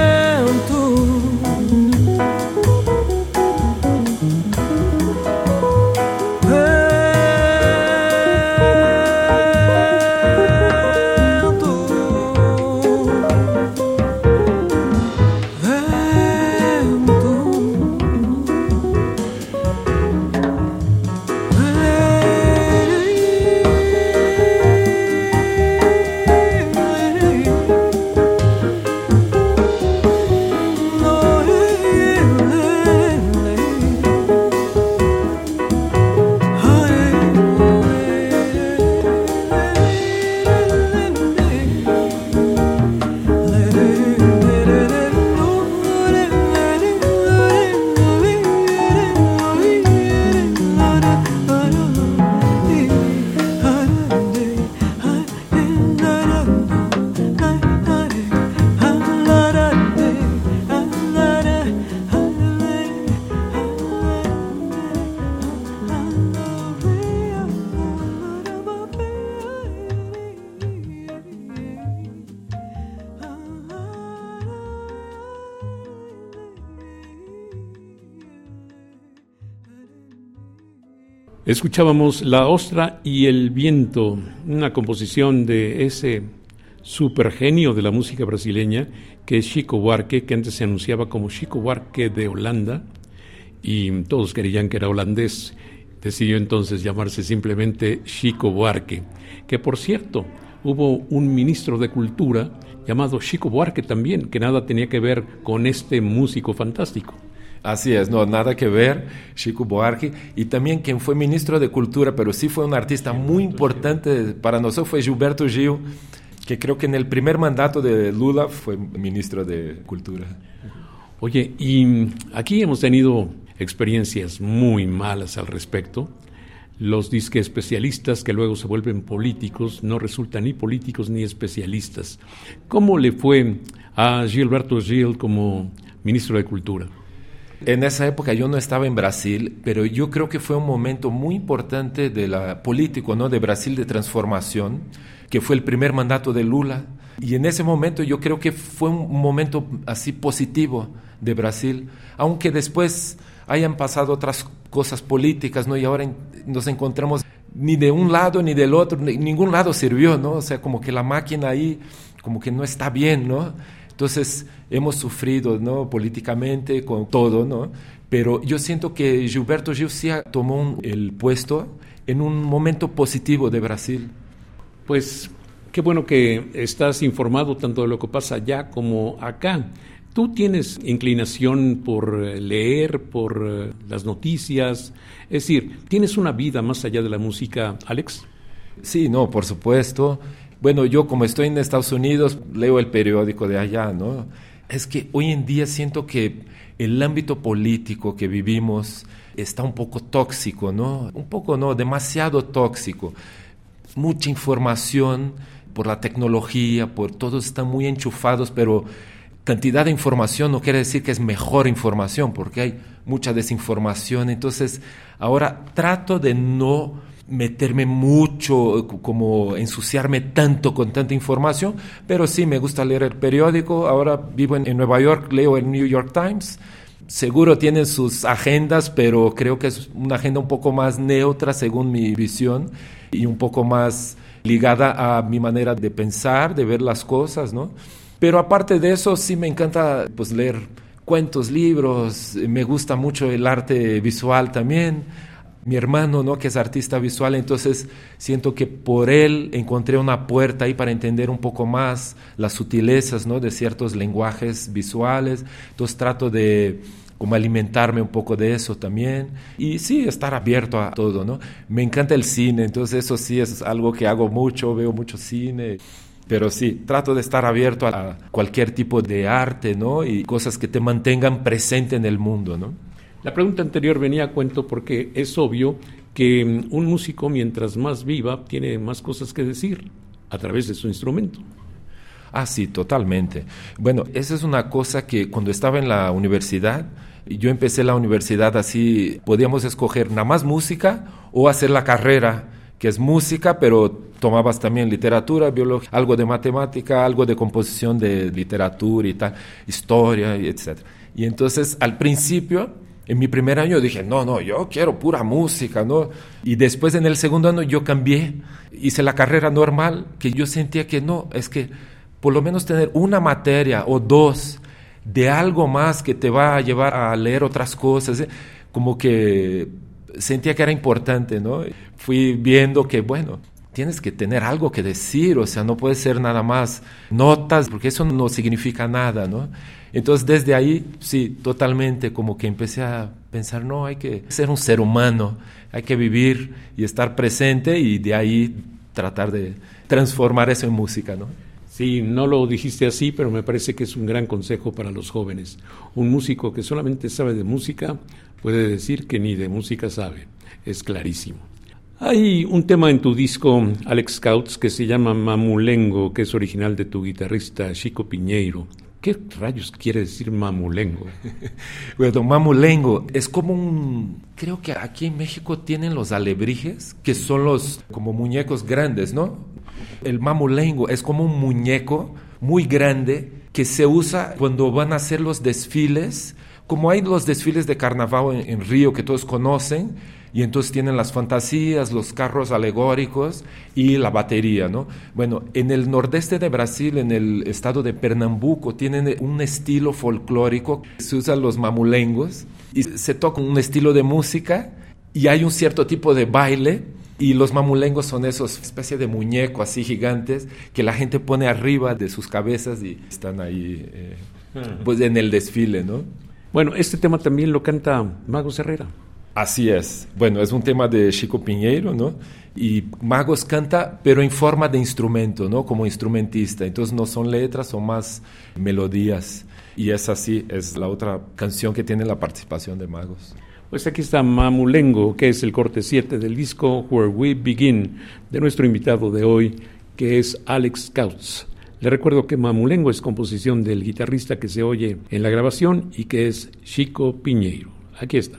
Escuchábamos La Ostra y el Viento, una composición de ese supergenio de la música brasileña que es Chico Buarque, que antes se anunciaba como Chico Buarque de Holanda y todos creían que era holandés. Decidió entonces llamarse simplemente Chico Buarque, que por cierto hubo un ministro de Cultura llamado Chico Buarque también, que nada tenía que ver con este músico fantástico. Así es, no, nada que ver, Chico Buarque, y también quien fue ministro de Cultura, pero sí fue un artista muy importante para nosotros, fue Gilberto Gil, que creo que en el primer mandato de Lula fue ministro de Cultura. Oye, y aquí hemos tenido experiencias muy malas al respecto. Los disque especialistas que luego se vuelven políticos no resultan ni políticos ni especialistas. ¿Cómo le fue a Gilberto Gil como ministro de Cultura? En esa época yo no estaba en Brasil, pero yo creo que fue un momento muy importante de la político, ¿no? de Brasil de transformación, que fue el primer mandato de Lula. Y en ese momento yo creo que fue un momento así positivo de Brasil, aunque después hayan pasado otras cosas políticas, ¿no? Y ahora en, nos encontramos ni de un lado ni del otro, ni, ningún lado sirvió, ¿no? O sea, como que la máquina ahí como que no está bien, ¿no? Entonces hemos sufrido, ¿no? políticamente con todo, ¿no? Pero yo siento que Gilberto Gil sí tomó un, el puesto en un momento positivo de Brasil. Pues qué bueno que estás informado tanto de lo que pasa allá como acá. ¿Tú tienes inclinación por leer, por las noticias? Es decir, ¿tienes una vida más allá de la música, Alex? Sí, no, por supuesto. Bueno, yo como estoy en Estados Unidos, leo el periódico de allá, ¿no? Es que hoy en día siento que el ámbito político que vivimos está un poco tóxico, ¿no? Un poco, no, demasiado tóxico. Mucha información por la tecnología, por todos están muy enchufados, pero cantidad de información no quiere decir que es mejor información, porque hay mucha desinformación. Entonces, ahora trato de no meterme mucho, como ensuciarme tanto con tanta información, pero sí me gusta leer el periódico. Ahora vivo en, en Nueva York, leo el New York Times. Seguro tienen sus agendas, pero creo que es una agenda un poco más neutra según mi visión y un poco más ligada a mi manera de pensar, de ver las cosas, ¿no? Pero aparte de eso, sí me encanta pues leer cuentos, libros, me gusta mucho el arte visual también. Mi hermano, ¿no? que es artista visual, entonces siento que por él encontré una puerta ahí para entender un poco más las sutilezas, ¿no? de ciertos lenguajes visuales. Entonces trato de como alimentarme un poco de eso también y sí, estar abierto a todo, ¿no? Me encanta el cine, entonces eso sí es algo que hago mucho, veo mucho cine. Pero sí, trato de estar abierto a cualquier tipo de arte, ¿no? Y cosas que te mantengan presente en el mundo, ¿no? La pregunta anterior venía a cuento porque es obvio que un músico, mientras más viva, tiene más cosas que decir a través de su instrumento. Ah, sí, totalmente. Bueno, esa es una cosa que cuando estaba en la universidad, yo empecé la universidad así, podíamos escoger nada más música o hacer la carrera, que es música, pero tomabas también literatura, biología, algo de matemática, algo de composición de literatura y tal, historia, y etcétera. Y entonces, al principio, en mi primer año dije, no, no, yo quiero pura música, ¿no? Y después, en el segundo año, yo cambié, hice la carrera normal, que yo sentía que no, es que por lo menos tener una materia o dos de algo más que te va a llevar a leer otras cosas, ¿eh? Como que sentía que era importante, ¿no? Fui viendo que, bueno, tienes que tener algo que decir, o sea, no puede ser nada más notas, porque eso no significa nada, ¿no? Entonces, desde ahí, sí, totalmente, como que empecé a pensar, no, hay que ser un ser humano, hay que vivir y estar presente, y de ahí tratar de transformar eso en música, ¿no? Sí, no lo dijiste así, pero me parece que es un gran consejo para los jóvenes. Un músico que solamente sabe de música puede decir que ni de música sabe. Es clarísimo. Hay un tema en tu disco, Alex Couts, que se llama Mamulengo, que es original de tu guitarrista Chico Piñeiro. ¿Qué rayos quiere decir mamulengo? Bueno, mamulengo es como un... Creo que aquí en México tienen los alebrijes, que son los como muñecos grandes, ¿no? El mamulengo es como un muñeco muy grande que se usa cuando van a hacer los desfiles, como hay los desfiles de carnaval en, en Río que todos conocen, y entonces tienen las fantasías, los carros alegóricos y la batería, ¿no? Bueno, en el nordeste de Brasil, en el estado de Pernambuco, tienen un estilo folclórico, se usan los mamulengos y se toca un estilo de música y hay un cierto tipo de baile, y los mamulengos son esos especie de muñecos así gigantes que la gente pone arriba de sus cabezas y están ahí eh, pues en el desfile, ¿no? Bueno, este tema también lo canta Magos Herrera. Así es. Bueno, es un tema de Chico Piñeiro, ¿no? Y Magos canta, pero en forma de instrumento, ¿no? Como instrumentista. Entonces no son letras, son más melodías. Y es así, es la otra canción que tiene la participación de Magos. Pues aquí está Mamulengo, que es el corte siete del disco Where We Begin, de nuestro invitado de hoy, que es Alex Couts. Le recuerdo que Mamulengo es composición del guitarrista que se oye en la grabación y que es Chico Piñeiro. Aquí está.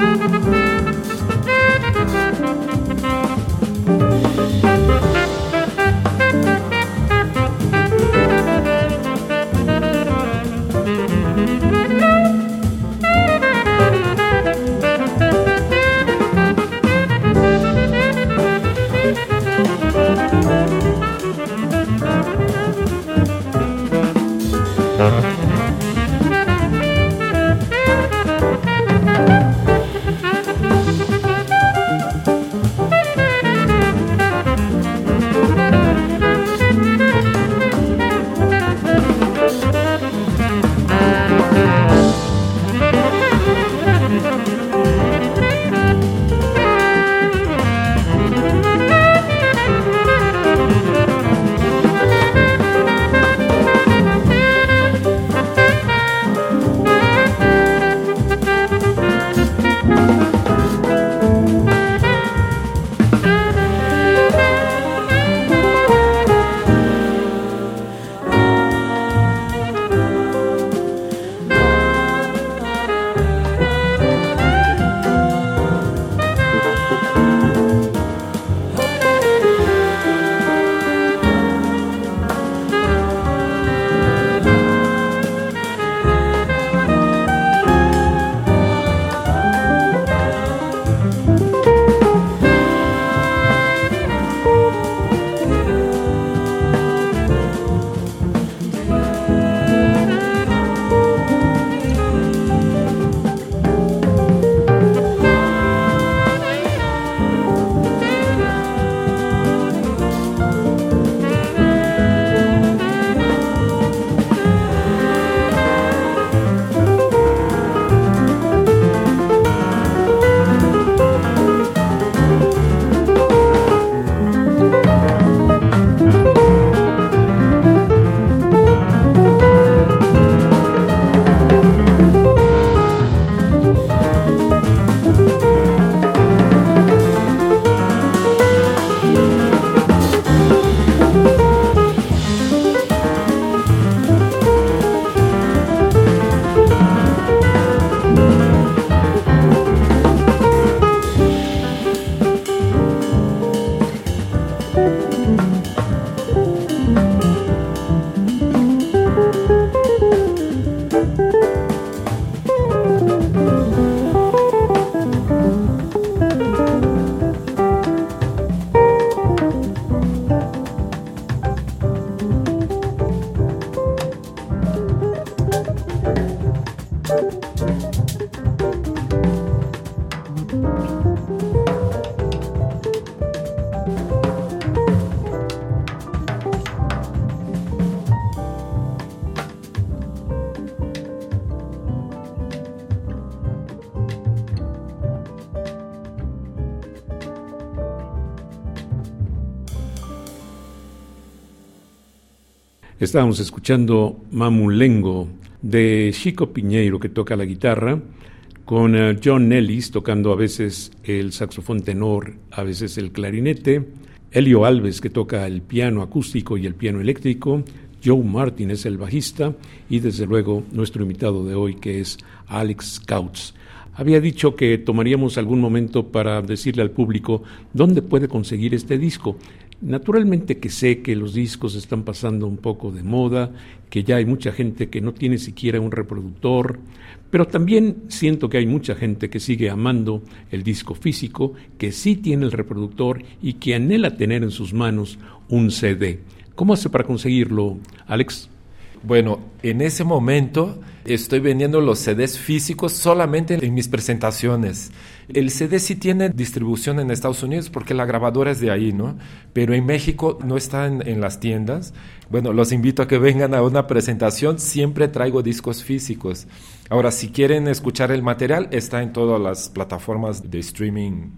Estábamos escuchando Mamulengo de Chico Piñeiro, que toca la guitarra, con uh, John Ellis tocando a veces el saxofón tenor, a veces el clarinete, Elio Alves, que toca el piano acústico y el piano eléctrico, Joe Martin es el bajista, y desde luego nuestro invitado de hoy, que es Alex Kautz. Había dicho que tomaríamos algún momento para decirle al público dónde puede conseguir este disco. Naturalmente que sé que los discos están pasando un poco de moda, que ya hay mucha gente que no tiene siquiera un reproductor, pero también siento que hay mucha gente que sigue amando el disco físico, que sí tiene el reproductor y que anhela tener en sus manos un C D. ¿Cómo hace para conseguirlo, Alex? Bueno, en ese momento estoy vendiendo los C Ds físicos solamente en mis presentaciones. El C D sí tiene distribución en Estados Unidos porque la grabadora es de ahí, ¿no? Pero en México no está en, en las tiendas. Bueno, los invito a que vengan a una presentación. Siempre traigo discos físicos. Ahora, si quieren escuchar el material, está en todas las plataformas de streaming,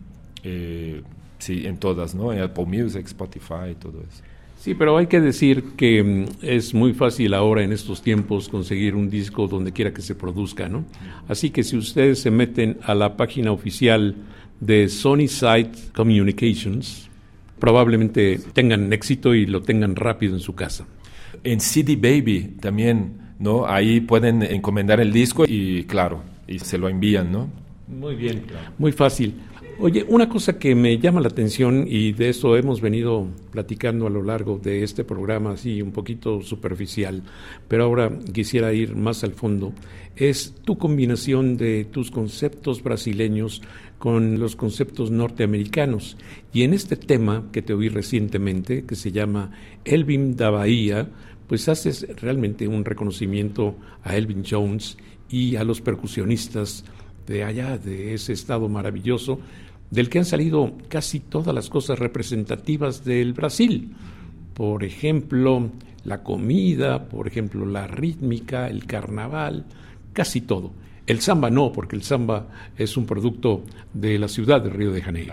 eh, sí, en todas, ¿no? En Apple Music, Spotify, todo eso. Sí, pero hay que decir que mm, es muy fácil ahora en estos tiempos conseguir un disco donde quiera que se produzca, ¿no? Así que si ustedes se meten a la página oficial de Sony Site Communications, probablemente tengan éxito y lo tengan rápido en su casa. En C D Baby también, ¿no? Ahí pueden encomendar el disco y, claro, y se lo envían, ¿no? Muy bien, muy fácil. Oye, una cosa que me llama la atención, y de eso hemos venido platicando a lo largo de este programa, así un poquito superficial, pero ahora quisiera ir más al fondo, es tu combinación de tus conceptos brasileños con los conceptos norteamericanos. Y en este tema que te oí recientemente, que se llama Elvin da Bahía, pues haces realmente un reconocimiento a Elvin Jones y a los percusionistas de allá, de ese estado maravilloso, del que han salido casi todas las cosas representativas del Brasil. Por ejemplo, la comida, por ejemplo, la rítmica, el carnaval, casi todo. El samba no, porque el samba es un producto de la ciudad de Río de Janeiro.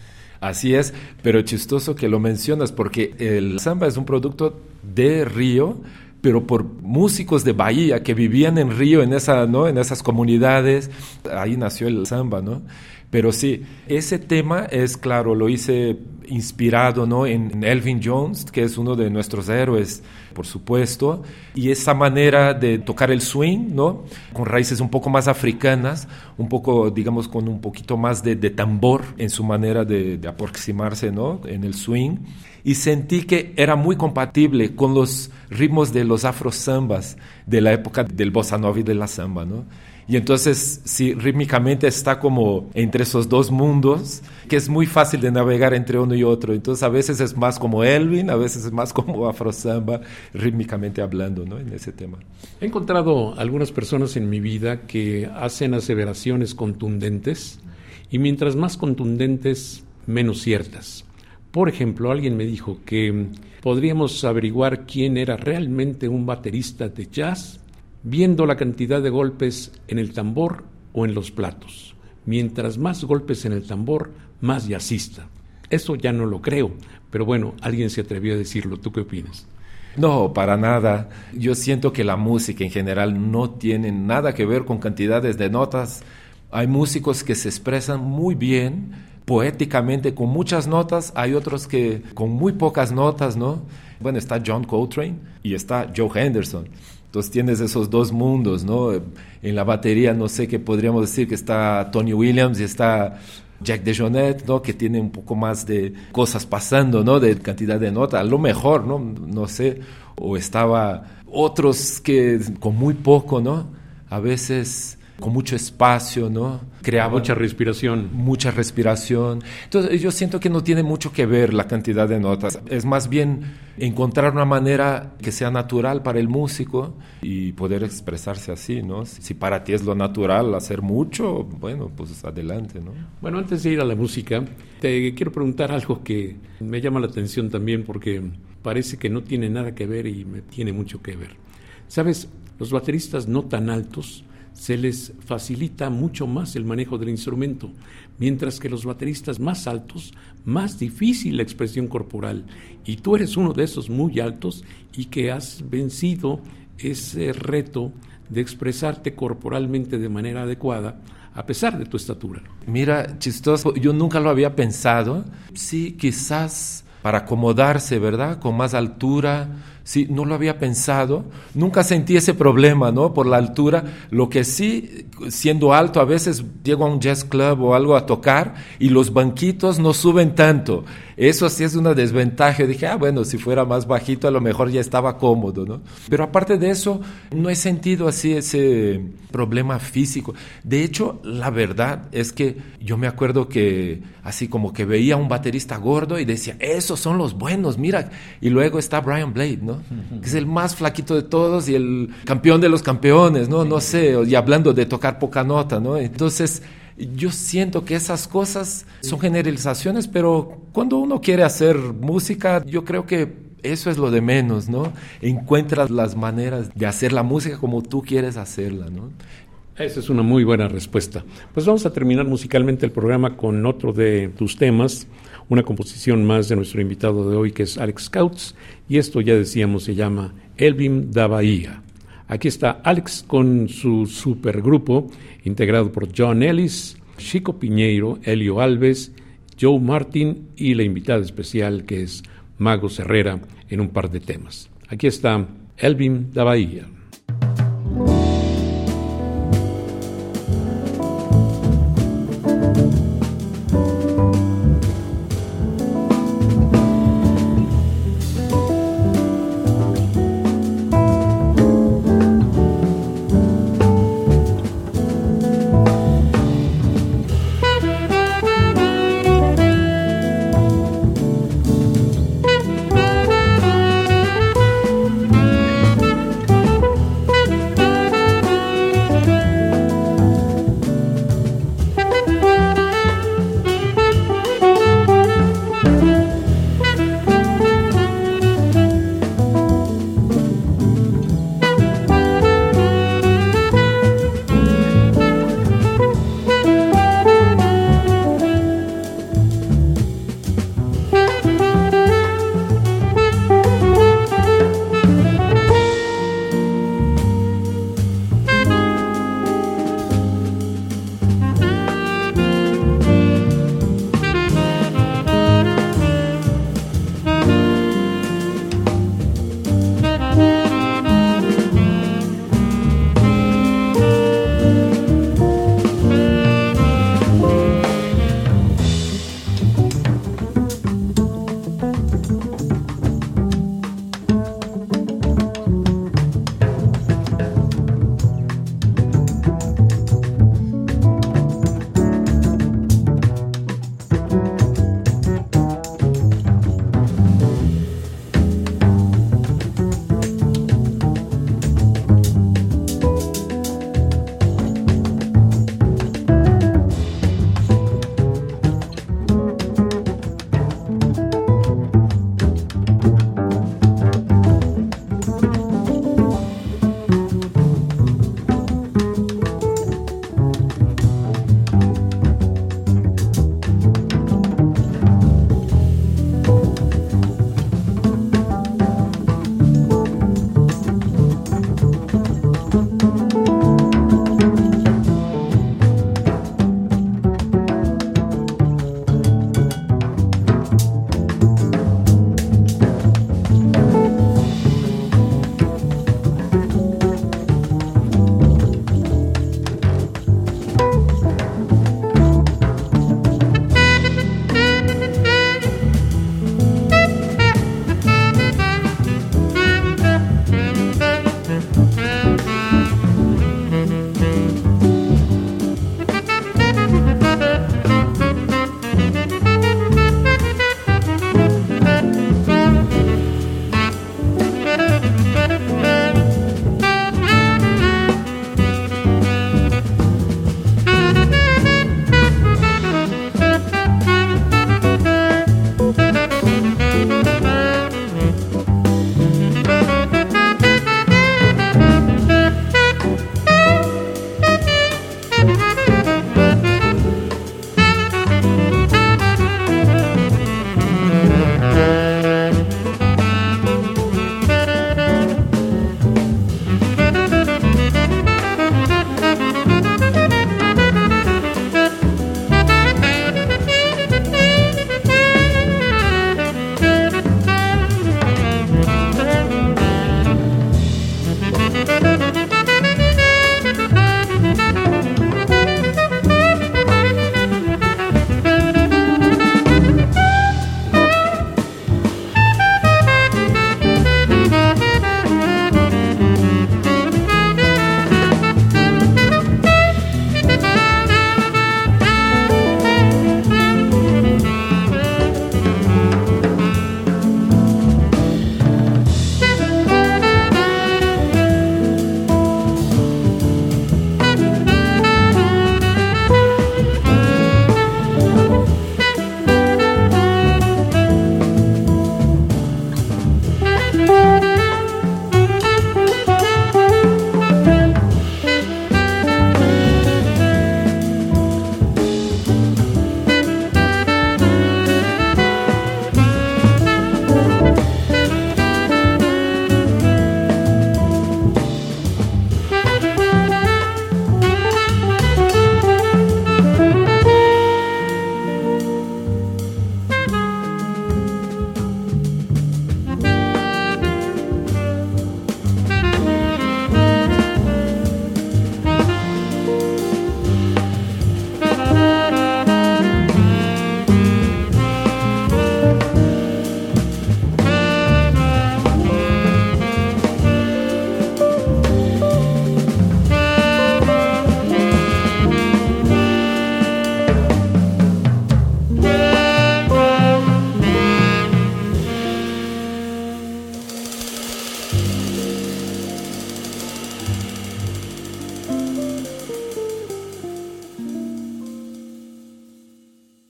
Así es, pero chistoso que lo mencionas, porque el samba es un producto de Río, pero por músicos de Bahía que vivían en Río, en esa, ¿no?, en esas comunidades, ahí nació el samba, ¿no? Pero sí, ese tema es, claro, lo hice inspirado, ¿no?, en Elvin Jones, que es uno de nuestros héroes, por supuesto, y esa manera de tocar el swing, ¿no?, con raíces un poco más africanas, un poco, digamos, con un poquito más de, de tambor en su manera de, de aproximarse, ¿no?, en el swing, y sentí que era muy compatible con los ritmos de los afro-zambas de la época del bossa nova y de la samba, ¿no? Y entonces, sí, rítmicamente está como entre esos dos mundos, que es muy fácil de navegar entre uno y otro. Entonces, a veces es más como Elvin, a veces es más como afro-samba, rítmicamente hablando, ¿no?, en ese tema. He encontrado algunas personas en mi vida que hacen aseveraciones contundentes, y mientras más contundentes, menos ciertas. Por ejemplo, alguien me dijo que podríamos averiguar quién era realmente un baterista de jazz viendo la cantidad de golpes en el tambor o en los platos. Mientras más golpes en el tambor, más jazzista. Eso ya no lo creo, pero bueno, alguien se atrevió a decirlo. ¿Tú qué opinas? No, para nada. Yo siento que la música en general no tiene nada que ver con cantidades de notas. Hay músicos que se expresan muy bien, poéticamente, con muchas notas. Hay otros que con muy pocas notas, ¿no? Bueno, está John Coltrane y está Joe Henderson. Entonces tienes esos dos mundos, ¿no? En la batería, no sé qué podríamos decir, que está Tony Williams y está Jack DeJohnette, ¿no?, que tiene un poco más de cosas pasando, ¿no?, de cantidad de notas, a lo mejor, ¿no? No sé. O estaba otros que con muy poco, ¿no? A veces con mucho espacio, ¿no? Creaba mucha respiración. Mucha respiración. Entonces, yo siento que no tiene mucho que ver la cantidad de notas. Es más bien encontrar una manera que sea natural para el músico y poder expresarse así, ¿no? Si para ti es lo natural hacer mucho, bueno, pues adelante, ¿no? Bueno, antes de ir a la música, te quiero preguntar algo que me llama la atención también, porque parece que no tiene nada que ver y me tiene mucho que ver. ¿Sabes? Los bateristas no tan altos se les facilita mucho más el manejo del instrumento, mientras que los bateristas más altos, más difícil la expresión corporal. Y tú eres uno de esos muy altos y que has vencido ese reto de expresarte corporalmente de manera adecuada, a pesar de tu estatura. Mira, chistoso, yo nunca lo había pensado. Sí, quizás para acomodarse, ¿verdad?, con más altura. Sí, no lo había pensado, nunca sentí ese problema, ¿no?, por la altura. Lo que sí, siendo alto, a veces llego a un jazz club o algo a tocar y los banquitos no suben tanto. Eso sí es una desventaja. Yo dije, ah, bueno, si fuera más bajito a lo mejor ya estaba cómodo, ¿no? Pero aparte de eso, no he sentido así ese problema físico. De hecho, la verdad es que yo me acuerdo que así como que veía a un baterista gordo y decía, esos son los buenos, mira. Y luego está Brian Blade, ¿no?, que es el más flaquito de todos y el campeón de los campeones, ¿no? No sé, y hablando de tocar poca nota, ¿no? Entonces, yo siento que esas cosas son generalizaciones, pero cuando uno quiere hacer música, yo creo que eso es lo de menos, ¿no? Encuentras las maneras de hacer la música como tú quieres hacerla, ¿no? Esa es una muy buena respuesta. Pues vamos a terminar musicalmente el programa con otro de tus temas, una composición más de nuestro invitado de hoy, que es Alex Couts, y esto ya decíamos se llama Elvin da Bahía. Aquí está Alex con su supergrupo, integrado por John Ellis, Chico Piñeiro, Elio Alves, Joe Martin y la invitada especial que es Mago Herrera en un par de temas. Aquí está Elvin da Bahía.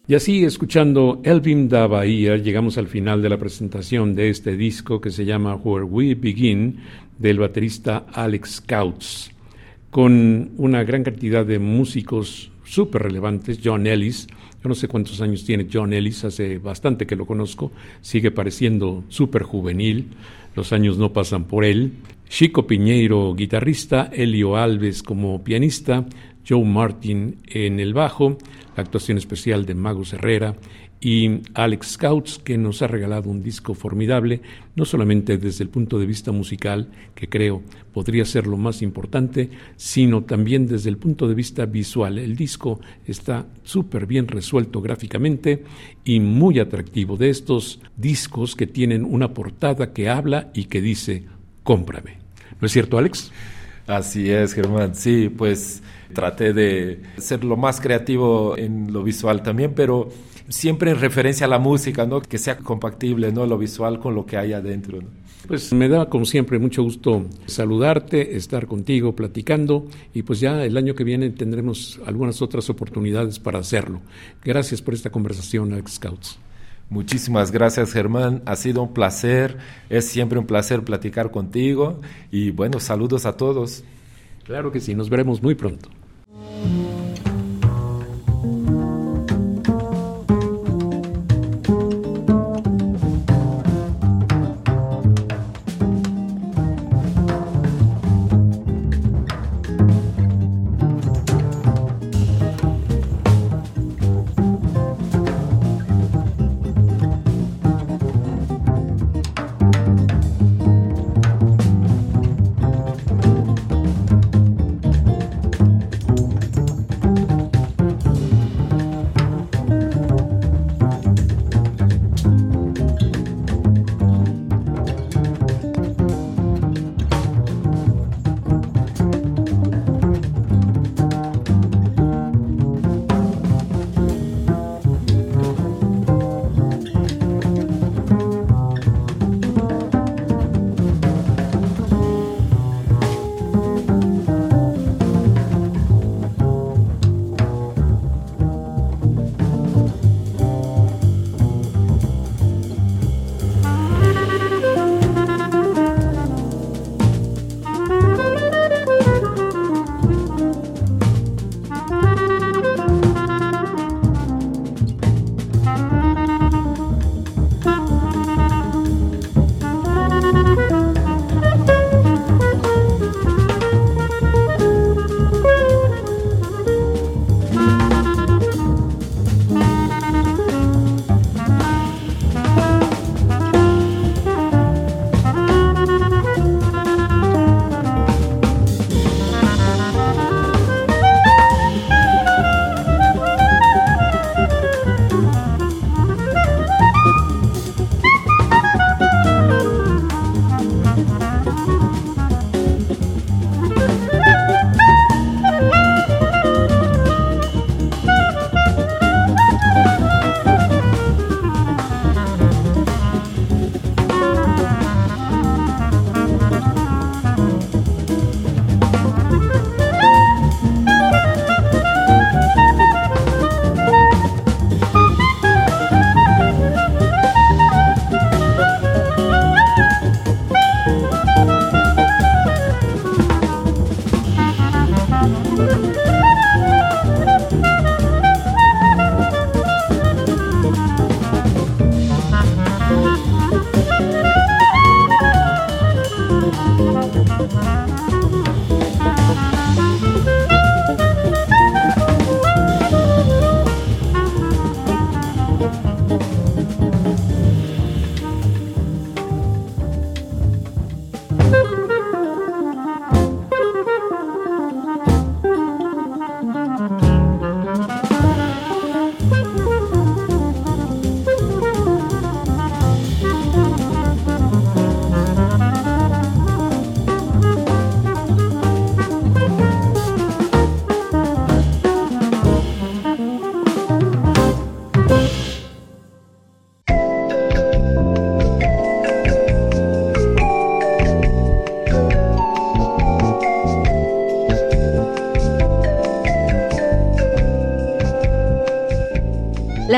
Y así, escuchando Elvin da Bahía, llegamos al final de la presentación de este disco que se llama Where We Begin, del baterista Alex Couts, con una gran cantidad de músicos súper relevantes. John Ellis, yo no sé cuántos años tiene John Ellis, hace bastante que lo conozco, sigue pareciendo súper juvenil, los años no pasan por él. Chico Piñeiro, guitarrista, Elio Alves como pianista, Joe Martin en el bajo, la actuación especial de Magos Herrera y Alex Couts, que nos ha regalado un disco formidable, no solamente desde el punto de vista musical, que creo podría ser lo más importante, sino también desde el punto de vista visual. El disco está súper bien resuelto gráficamente y muy atractivo, de estos discos que tienen una portada que habla y que dice, cómprame. ¿No es cierto, Alex? Así es, Germán. Sí, pues traté de ser lo más creativo en lo visual también, pero siempre en referencia a la música, ¿no? Que sea compatible, ¿no? Lo visual con lo que hay adentro, ¿no? Pues me da, como siempre, mucho gusto saludarte, estar contigo, platicando, y pues ya el año que viene tendremos algunas otras oportunidades para hacerlo. Gracias por esta conversación, Alex Couts. Muchísimas gracias, Germán. Ha sido un placer, es siempre un placer platicar contigo y bueno, saludos a todos. Claro que sí, nos veremos muy pronto.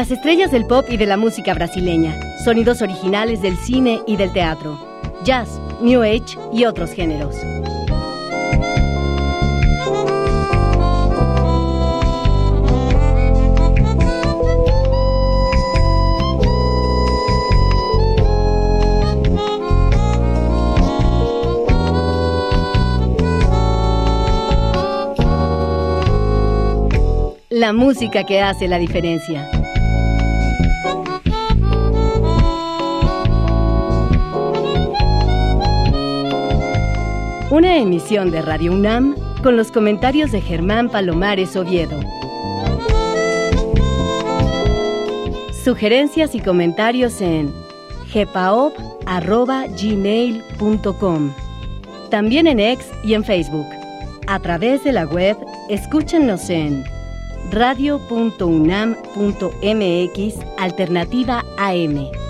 Las estrellas del pop y de la música brasileña, sonidos originales del cine y del teatro, jazz, new age y otros géneros. La música que hace la diferencia. Una emisión de Radio UNAM con los comentarios de Germán Palomares Oviedo. Sugerencias y comentarios en gepaop arroba gmail punto com. También en X y en Facebook. A través de la web, escúchenos en radio punto unam punto m x Alternativa A M.